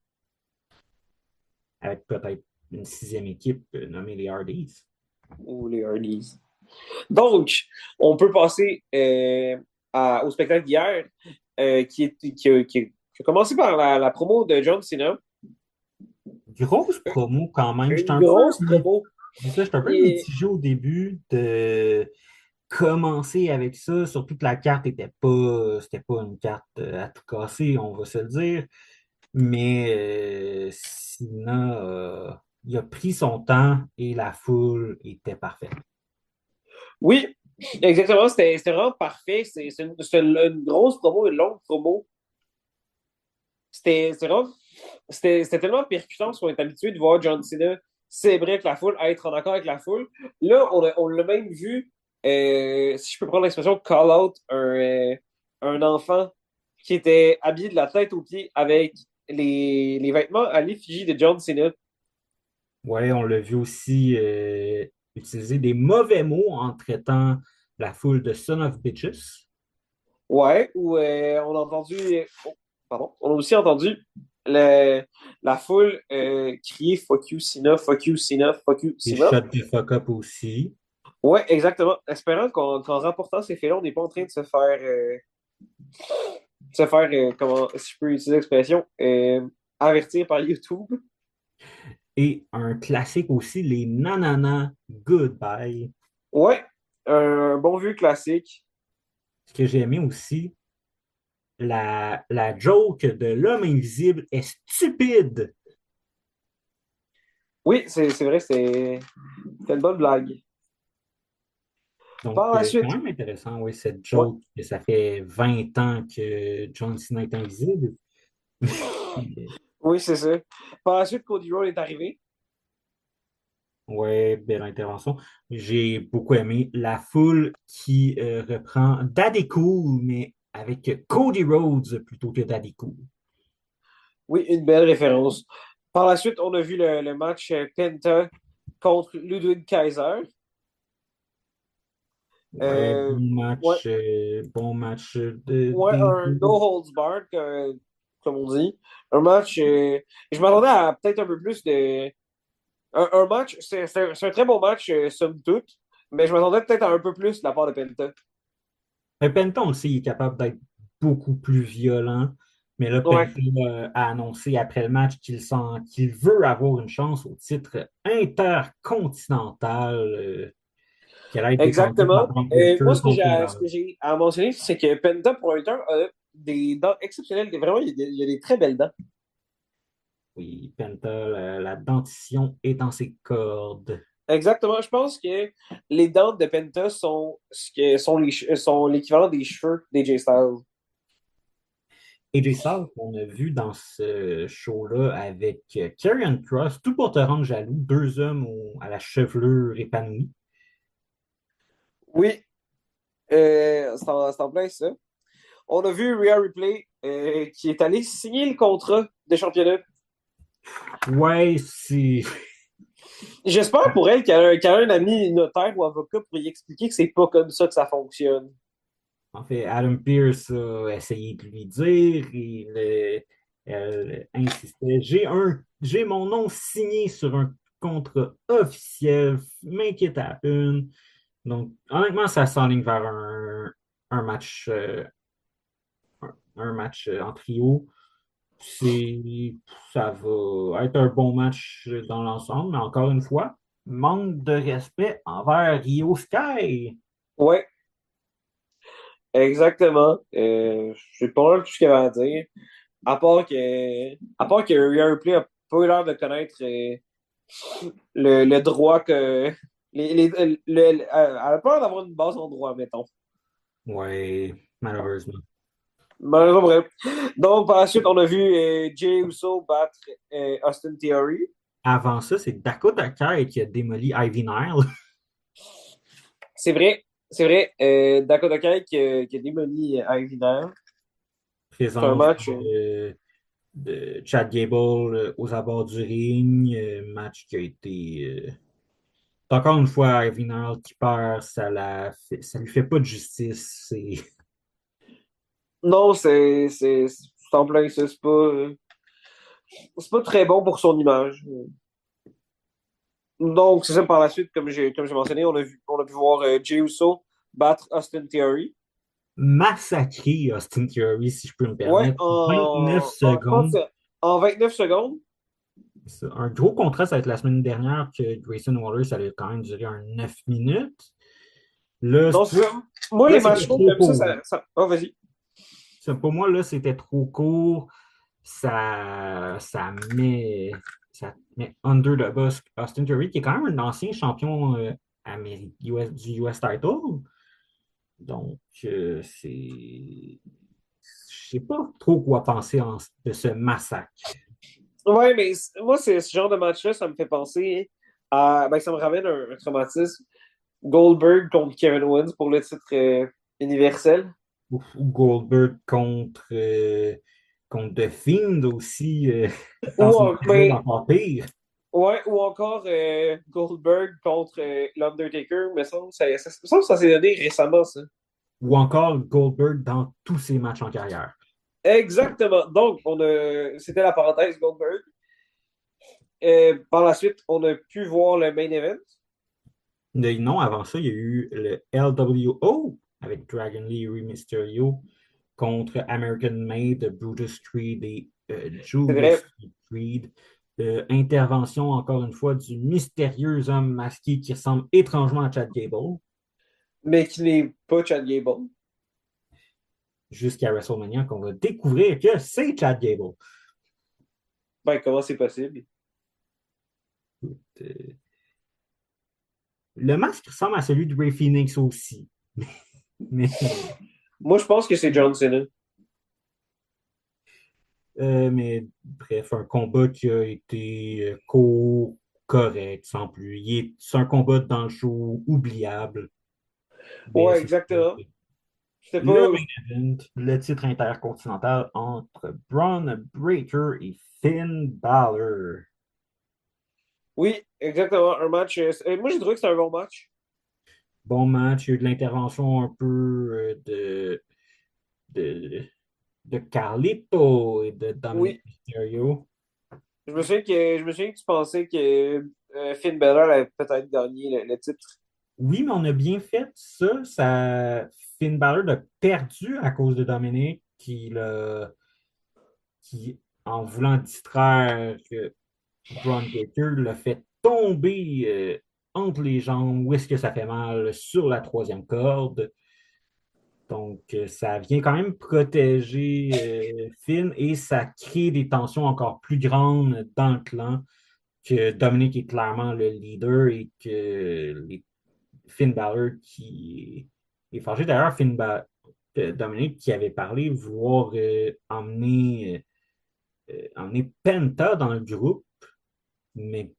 avec peut-être une sixième équipe nommée les Hardys. Ou les Hardys. Donc, on peut passer au spectacle d'hier, qui a commencé par la promo de John Cena. Grosse promo quand même. Une grosse promo. J'étais un peu Et, mitigé au début de commencer avec ça, surtout que la carte c'était pas une carte à tout casser, on va se le dire. Mais Cena, il a pris son temps et la foule était parfaite. oui, exactement. C'était vraiment parfait. C'est une grosse promo, une longue promo. C'était tellement percutant parce qu'on est habitué de voir John Cena célébrer avec la foule, être en accord avec la foule. Là, on l'a même vu, si je peux prendre l'expression, call out un enfant qui était habillé de la tête aux pieds avec les vêtements à l'effigie de John Cena. Ouais, on l'a vu aussi utiliser des mauvais mots en traitant la foule de son of bitches. Ouais, où on a entendu, pardon, on a aussi entendu le- la foule crier Fuck you Cena, fuck you Cena, fuck you Des Cena. shots de fuck up aussi. Ouais, exactement. Espérant qu'en remportant ces faits-là, on n'est pas en train de comment, si je peux utiliser l'expression, avertir par YouTube. Et un classique aussi, les Nanana Goodbye. Ouais, un bon vieux classique. Ce que j'ai aimé aussi, la joke de l'homme invisible est stupide. Oui, c'est vrai, c'était une bonne blague. Donc, Par la quand suite, même intéressant, oui, cette ouais. joke que ça fait 20 ans que John Cena est invisible. Oui, c'est ça. Par la suite, Cody Rhodes est arrivé. Ouais, belle intervention. J'ai beaucoup aimé la foule qui reprend Daddy Cool, mais avec Cody Rhodes plutôt que Daddy Cool. Oui, une belle référence. Par la suite, on a vu le match Penta contre Ludwig Kaiser. Ouais, Euh, ouais, bon match ouais, des un no deux. holds barred, comme on dit. Un match, je m'attendais à peut-être un peu plus de. Un match, c'est un très bon match, somme toute, mais je m'attendais peut-être à un peu plus de la part de Penta. Mais Penta aussi, il est capable d'être beaucoup plus violent. Mais là, Ouais, Penta a annoncé après le match qu'il veut avoir une chance au titre intercontinental, qui allait être défendu par exactement. Brock Lesnar Moi, contre Finn ce Balor. que j'ai à mentionner, c'est que Penta, pour un temps, a des dents exceptionnelles. Vraiment, il y a des très belles dents. Oui, Penta, la dentition est dans ses cordes. Exactement. Je pense que les dents de Penta sont ce que sont sont l'équivalent des cheveux des Styles. AJ Styles, qu'on a vu dans ce show-là avec Karrion Kross, tout pour te rendre jaloux, deux hommes à la chevelure épanouie. Oui, c'est en plein ça. On a vu Rhea Ripley qui est allé signer le contrat de championnat. Ouais, c'est. J'espère pour elle qu'elle a un ami notaire ou avocat pour y expliquer que c'est pas comme ça que ça fonctionne. En fait, Adam Pearce a essayé de lui dire, elle insistait. J'ai mon nom signé sur un contrat officiel, make it happen. Donc, honnêtement, ça s'enligne vers un match, un match en trio. C'est, ça va être un bon match dans l'ensemble, mais encore une fois, manque de respect envers Rio Sky. Ouais, exactement. C'est pas mal tout ce qu'il y avait à dire. À part que Rhea Ripley a pas eu l'air de connaître le droit que. Elle a peur d'avoir une base en droit, mettons. Ouais, malheureusement. Malheureusement, bref. Donc, par la suite, on a vu Jey Uso battre Austin Theory. Avant ça, c'est Dakota Kai qui a démoli Ivy Nile. C'est vrai, c'est vrai. Dakota Kai qui a démoli Ivy Nile. C'est un Présence match. de Chad Gable aux abords du ring. Match qui a été. Encore une fois, Ivy Nile qui perd, ça lui fait pas de justice. Non, c'est en plein ça. C'est pas très bon pour son image. Donc, c'est ça par la suite, comme j'ai mentionné, on a pu voir Jey Uso battre Austin Theory. Massacré Austin Theory, si je peux me Ouais, permettre. 29 je pense secondes. en 29 secondes. C'est un gros contraste avec la semaine dernière que Grayson Waller, ça allait quand même durer un 9 minutes. Là, Non, c'est ça. Moi, là les c'était matchs courts trop comme court. ça... Oh, vas-y. Pour moi, là, c'était trop court. Ça met under the bus Austin Theory, qui est quand même un ancien champion du US title. Donc, je sais pas trop quoi penser de ce massacre. Ouais, mais moi, c'est ce genre de match-là, ça me fait penser à. Ben, ça me ramène un traumatisme. Goldberg contre Kevin Owens pour le titre universel. Ou Goldberg contre The Fiend aussi, dans une période Ben, encore pire. ouais, ou encore Goldberg contre l'Undertaker. Mais ça me semble que ça s'est donné récemment, ça. Ou encore Goldberg dans tous ses matchs en carrière. Exactement. Donc, c'était la parenthèse Goldberg. Par la suite, on a pu voir le main event. Non, avant ça, il y a eu le LWO avec Dragon Lee et Rey Mysterio contre American Made, Brutus Creed et C'est Julius vrai, Creed. Intervention, encore une fois, du mystérieux homme masqué qui ressemble étrangement à Chad Gable mais qui n'est pas Chad Gable. jusqu'à WrestleMania qu'on va découvrir que c'est Chad Gable. Ben, comment c'est possible? Le masque ressemble à celui de Ray Phoenix aussi. Mais, Moi, je pense que c'est John Cena. mais bref, un combat qui a été court, correct, sans plus. C'est un combat dans le show oubliable. Mais Ouais, c'est exactement. C'était le pas. main event, le titre intercontinental entre Braun Breaker et Finn Balor. Oui, exactement. Un match. Moi, j'ai trouvé que c'était un bon match. Bon match, il y a eu de l'intervention un peu de, de Carlito et de Dominic Oui. Mysterio. Je me souviens que tu pensais que Finn Balor avait peut-être gagné le titre. Oui, mais on a bien fait ça. Finn Balor a perdu à cause de Dominic qui en voulant distraire Braun Breaker, l'a fait tomber entre les jambes, où est-ce que ça fait mal, sur la troisième corde. Donc, ça vient quand même protéger Finn et ça crée des tensions encore plus grandes dans le clan, que Dominic est clairement le leader et que Finn Balor qui est fâché. D'ailleurs, Dominic qui avait parlé vouloir emmener Penta dans le groupe, mais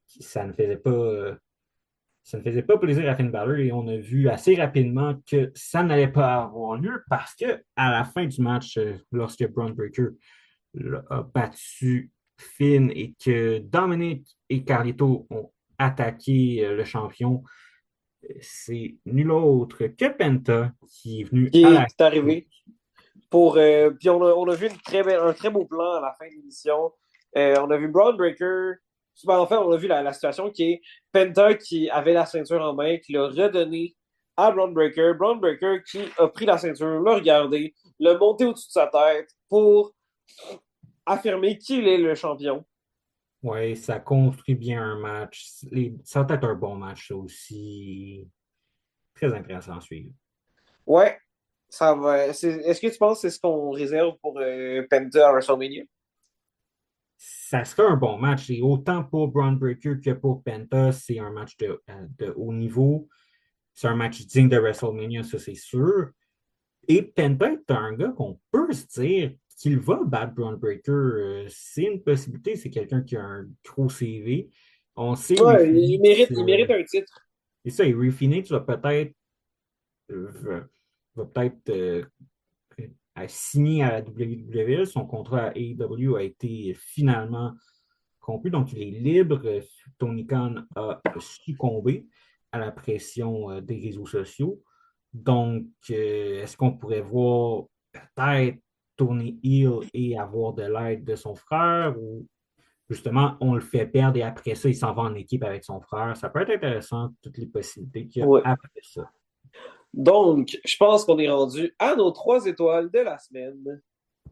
ça ne faisait pas plaisir à Finn Balor et on a vu assez rapidement que ça n'allait pas avoir lieu parce que à la fin du match, lorsque Braun Breaker a battu Finn et que Dominic et Carlito ont attaqué le champion, c'est nul autre que Penta qui est venu à la... Qui est arrivé. Puis on a vu un très beau plan à la fin de l'émission. On a vu Braun Breaker. Ben, en fait, on a vu la situation qui est Penta qui avait la ceinture en main, qui l'a redonnée à Braun Breaker. Braun Breaker qui a pris la ceinture, l'a regardé, l'a monté au-dessus de sa tête pour affirmer qu'il est le champion. Ouais, ça construit bien un match. Ça va être un bon match, ça aussi. Très intéressant à suivre. Ouais, ça va. Est-ce que tu penses que c'est ce qu'on réserve pour Penta à WrestleMania? Ça serait un bon match. Et autant pour Braun Breaker que pour Penta, c'est un match de haut niveau. C'est un match digne de WrestleMania, ça c'est sûr. Et Penta est un gars qu'on peut se dire qu'il va battre Braun Breaker. C'est une possibilité. C'est quelqu'un qui a un gros CV. On sait, Ray Ouais, Phoenix, il mérite un titre. et ça, et Ray Phoenix va, va peut-être signer à la WWE. Son contrat à AEW a été finalement conclu, donc il est libre. Tony Khan a succombé à la pression des réseaux sociaux. Donc, est-ce qu'on pourrait voir peut-être tourner heel et avoir de l'aide de son frère ou justement on le fait perdre et après ça, il s'en va en équipe avec son frère? Ça peut être intéressant, toutes les possibilités qu'il y a Ouais. après ça. Donc, je pense qu'on est rendu à nos 3 étoiles de la semaine.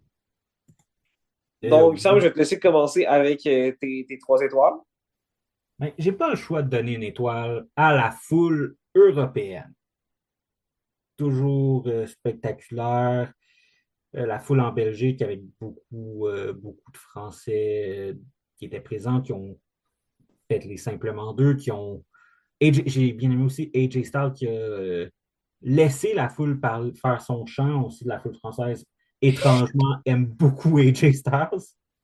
Donc, Sam, Oui. je vais te laisser commencer avec tes 3 étoiles. Mais j'ai pas le choix de donner une étoile à la foule européenne. Toujours spectaculaire. La foule en Belgique avec beaucoup de Français qui étaient présents, qui ont fait les simplement deux, qui ont. J'ai bien aimé aussi AJ Styles qui a laissé la foule faire son chant aussi de la foule française. Étrangement, aime beaucoup AJ Styles.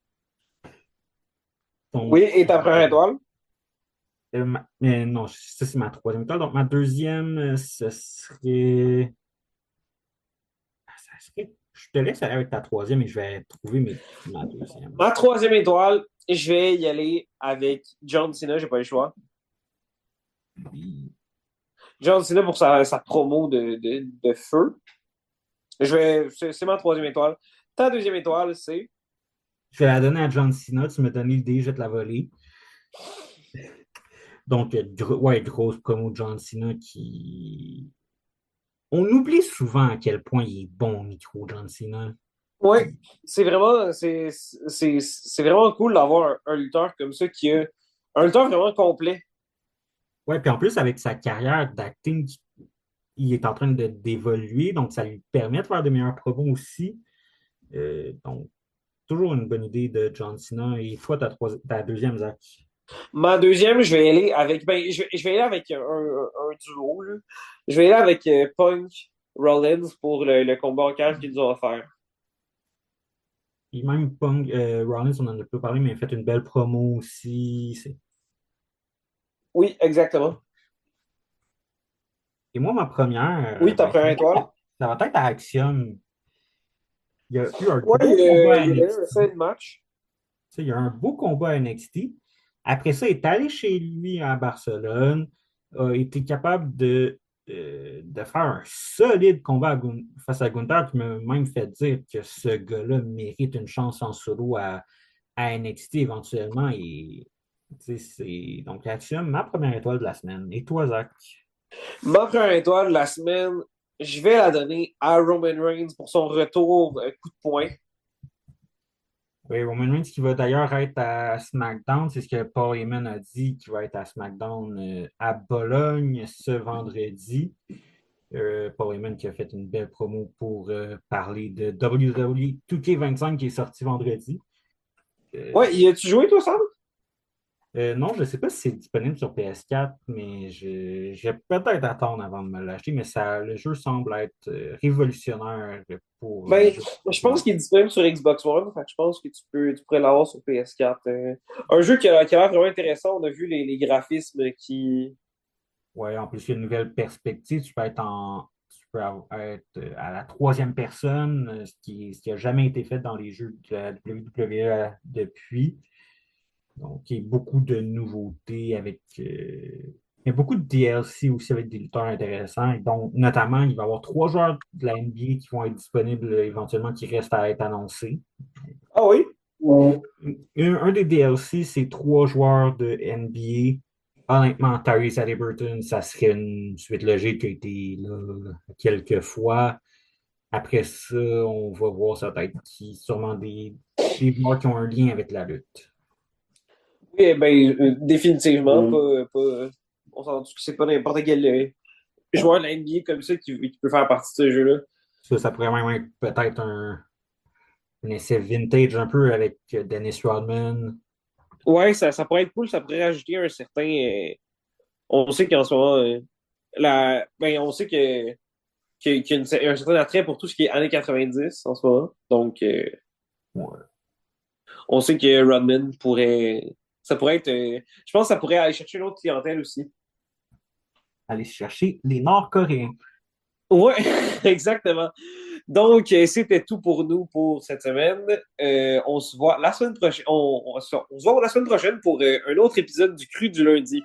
Oui, Donc, et ta première étoile? mais non, ça c'est ma troisième étoile. Donc, ma deuxième, ce serait. Je te laisse aller avec ta troisième et je vais trouver ma deuxième. Ma troisième étoile, je vais y aller avec John Cena, j'ai pas le choix. Oui. John Cena pour sa promo de feu. C'est ma troisième étoile. Ta deuxième étoile, c'est. Je vais la donner à John Cena. Tu m'as donné l'idée, je vais te la voler. Donc, ouais, grosse promo de John Cena qui. On oublie souvent à quel point il est bon au micro, John Cena. Oui, c'est vraiment cool d'avoir un lutteur comme ça qui a un lutteur vraiment complet. Ouais, puis en plus, avec sa carrière d'acting, il est en train d'évoluer, donc ça lui permet de faire de meilleurs promos aussi. Donc, toujours une bonne idée de John Cena. Et toi, ta deuxième, Zach. Ma deuxième, je vais y aller avec, ben, je vais y aller avec un duo, là. Je vais y aller avec Punk Rollins pour le combat en cage qu'ils nous ont offert. Et même Punk, Rollins, on en a peu parlé, mais il a fait une belle promo aussi. Oui, exactement. Et moi, ma première, Oui, ta ben, première étoile. ça va être à Axiom. Il y a eu un Ouais, gros combat à il y a eu un NXT. fin de match. Tu sais, il y a un beau combat à NXT. Après ça, il est allé chez lui à Barcelone, a été capable de faire un solide combat face à Gunther, qui m'a même fait dire que ce gars-là mérite une chance en solo à NXT éventuellement. Et, tu sais, donc, Axiom, ma première étoile de la semaine. Et toi, Zach? Ma première étoile de la semaine, je vais la donner à Roman Reigns pour son retour coup de poing. Oui, Roman Reigns qui va d'ailleurs être à SmackDown, c'est ce que Paul Heyman a dit, qui va être à SmackDown à Bologne ce vendredi. Paul Heyman qui a fait une belle promo pour parler de WWE 2K25 qui est sorti vendredi. Euh, Ouais, y a-tu joué, toi, Sam? non, je ne sais pas si c'est disponible sur PS4, mais je vais peut-être attendre avant de me l'acheter, mais le jeu semble être révolutionnaire pour Ben, les je pense qu'il est disponible sur Xbox One, fait que je pense que tu pourrais l'avoir sur PS4. Un jeu qui a l'air vraiment intéressant, on a vu les graphismes qui... Ouais, en plus, il y a une nouvelle perspective. Tu peux être à la troisième personne, ce qui a jamais été fait dans les jeux de la WWE depuis. Donc, il y a beaucoup de nouveautés il y a beaucoup de DLC aussi avec des lutteurs intéressants. Et donc, notamment, il va y avoir 3 joueurs de la NBA qui vont être disponibles éventuellement, qui restent à être annoncés. Ah oui? Un des DLC, c'est 3 joueurs de NBA. Honnêtement, Tyrese Haliburton, ça serait une suite logique qui a été là quelques fois. Après ça, on va voir ça va être qui, sûrement des joueurs qui ont un lien avec la lutte. Oui, ben, définitivement, on s'entend que c'est pas n'importe quel joueur de la NBA comme ça qui peut faire partie de ce jeu-là. Ça pourrait même être peut-être un essai vintage un peu avec Dennis Rodman. Ouais, ça pourrait être cool, ça pourrait rajouter un certain... on sait qu'en ce moment, on sait qu'il y a un certain attrait pour tout ce qui est années 90 en ce moment. Donc, Ouais. on sait que Rodman pourrait... Ça pourrait être... je pense que ça pourrait aller chercher une autre clientèle aussi. Aller chercher les Nord-Coréens. Ouais, exactement. Donc, c'était tout pour nous pour cette semaine. On se voit la semaine prochaine. On se voit la semaine prochaine pour un autre épisode du Cru du lundi.